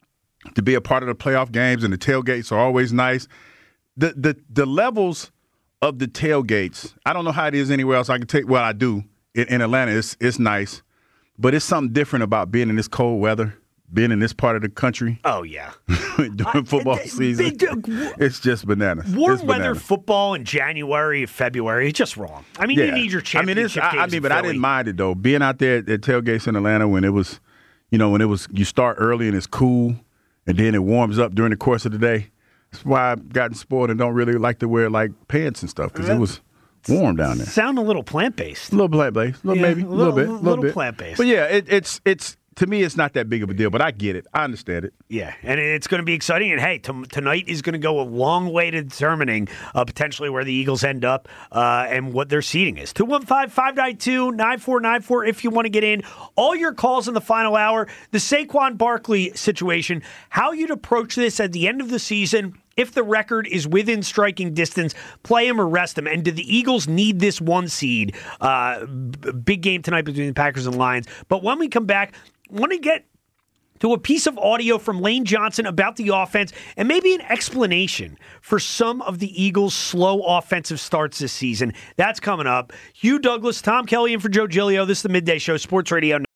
to be a part of the playoff games, and the tailgates are always nice. The the the levels of the tailgates, I don't know how it is anywhere else. I can take well, I do in, in Atlanta. It's it's nice, but it's something different about being in this cold weather, being in this part of the country. Oh yeah, during football season, it's just bananas. Warm It's weather bananas. football in January, February, it's just wrong. I mean, Yeah. you need your I mean, it's, championship I, I games mean, in but I Philly. didn't mind it though. Being out there at, at tailgates in Atlanta when it was, you know, when it was you start early and it's cool, and then it warms up during the course of the day. That's why I've gotten spoiled and don't really like to wear like pants and stuff because it was warm down there. Sound a little plant based. A little plant based, little Yeah, maybe, a a little, little- bit, a little, little bit plant-based. But yeah, it, it's it's to me, it's not that big of a deal. But I get it, I understand it. Yeah, and it's going to be exciting. And hey, t- tonight is going to go a long way to determining uh, potentially where the Eagles end up uh, and what their seating is. two one five, five nine two, nine four nine four if you want to get in. All your calls in the final hour. The Saquon Barkley situation, how you'd approach this at the end of the season. If the record is within striking distance, play him or rest him. And do the Eagles need this one seed? Uh, b- big game tonight between the Packers and Lions. But when we come back, I want to get to a piece of audio from Lane Johnson about the offense and maybe an explanation for some of the Eagles' slow offensive starts this season. That's coming up. Hugh Douglas, Tom Kelly, and for Joe Giglio. This is the Midday Show, Sports Radio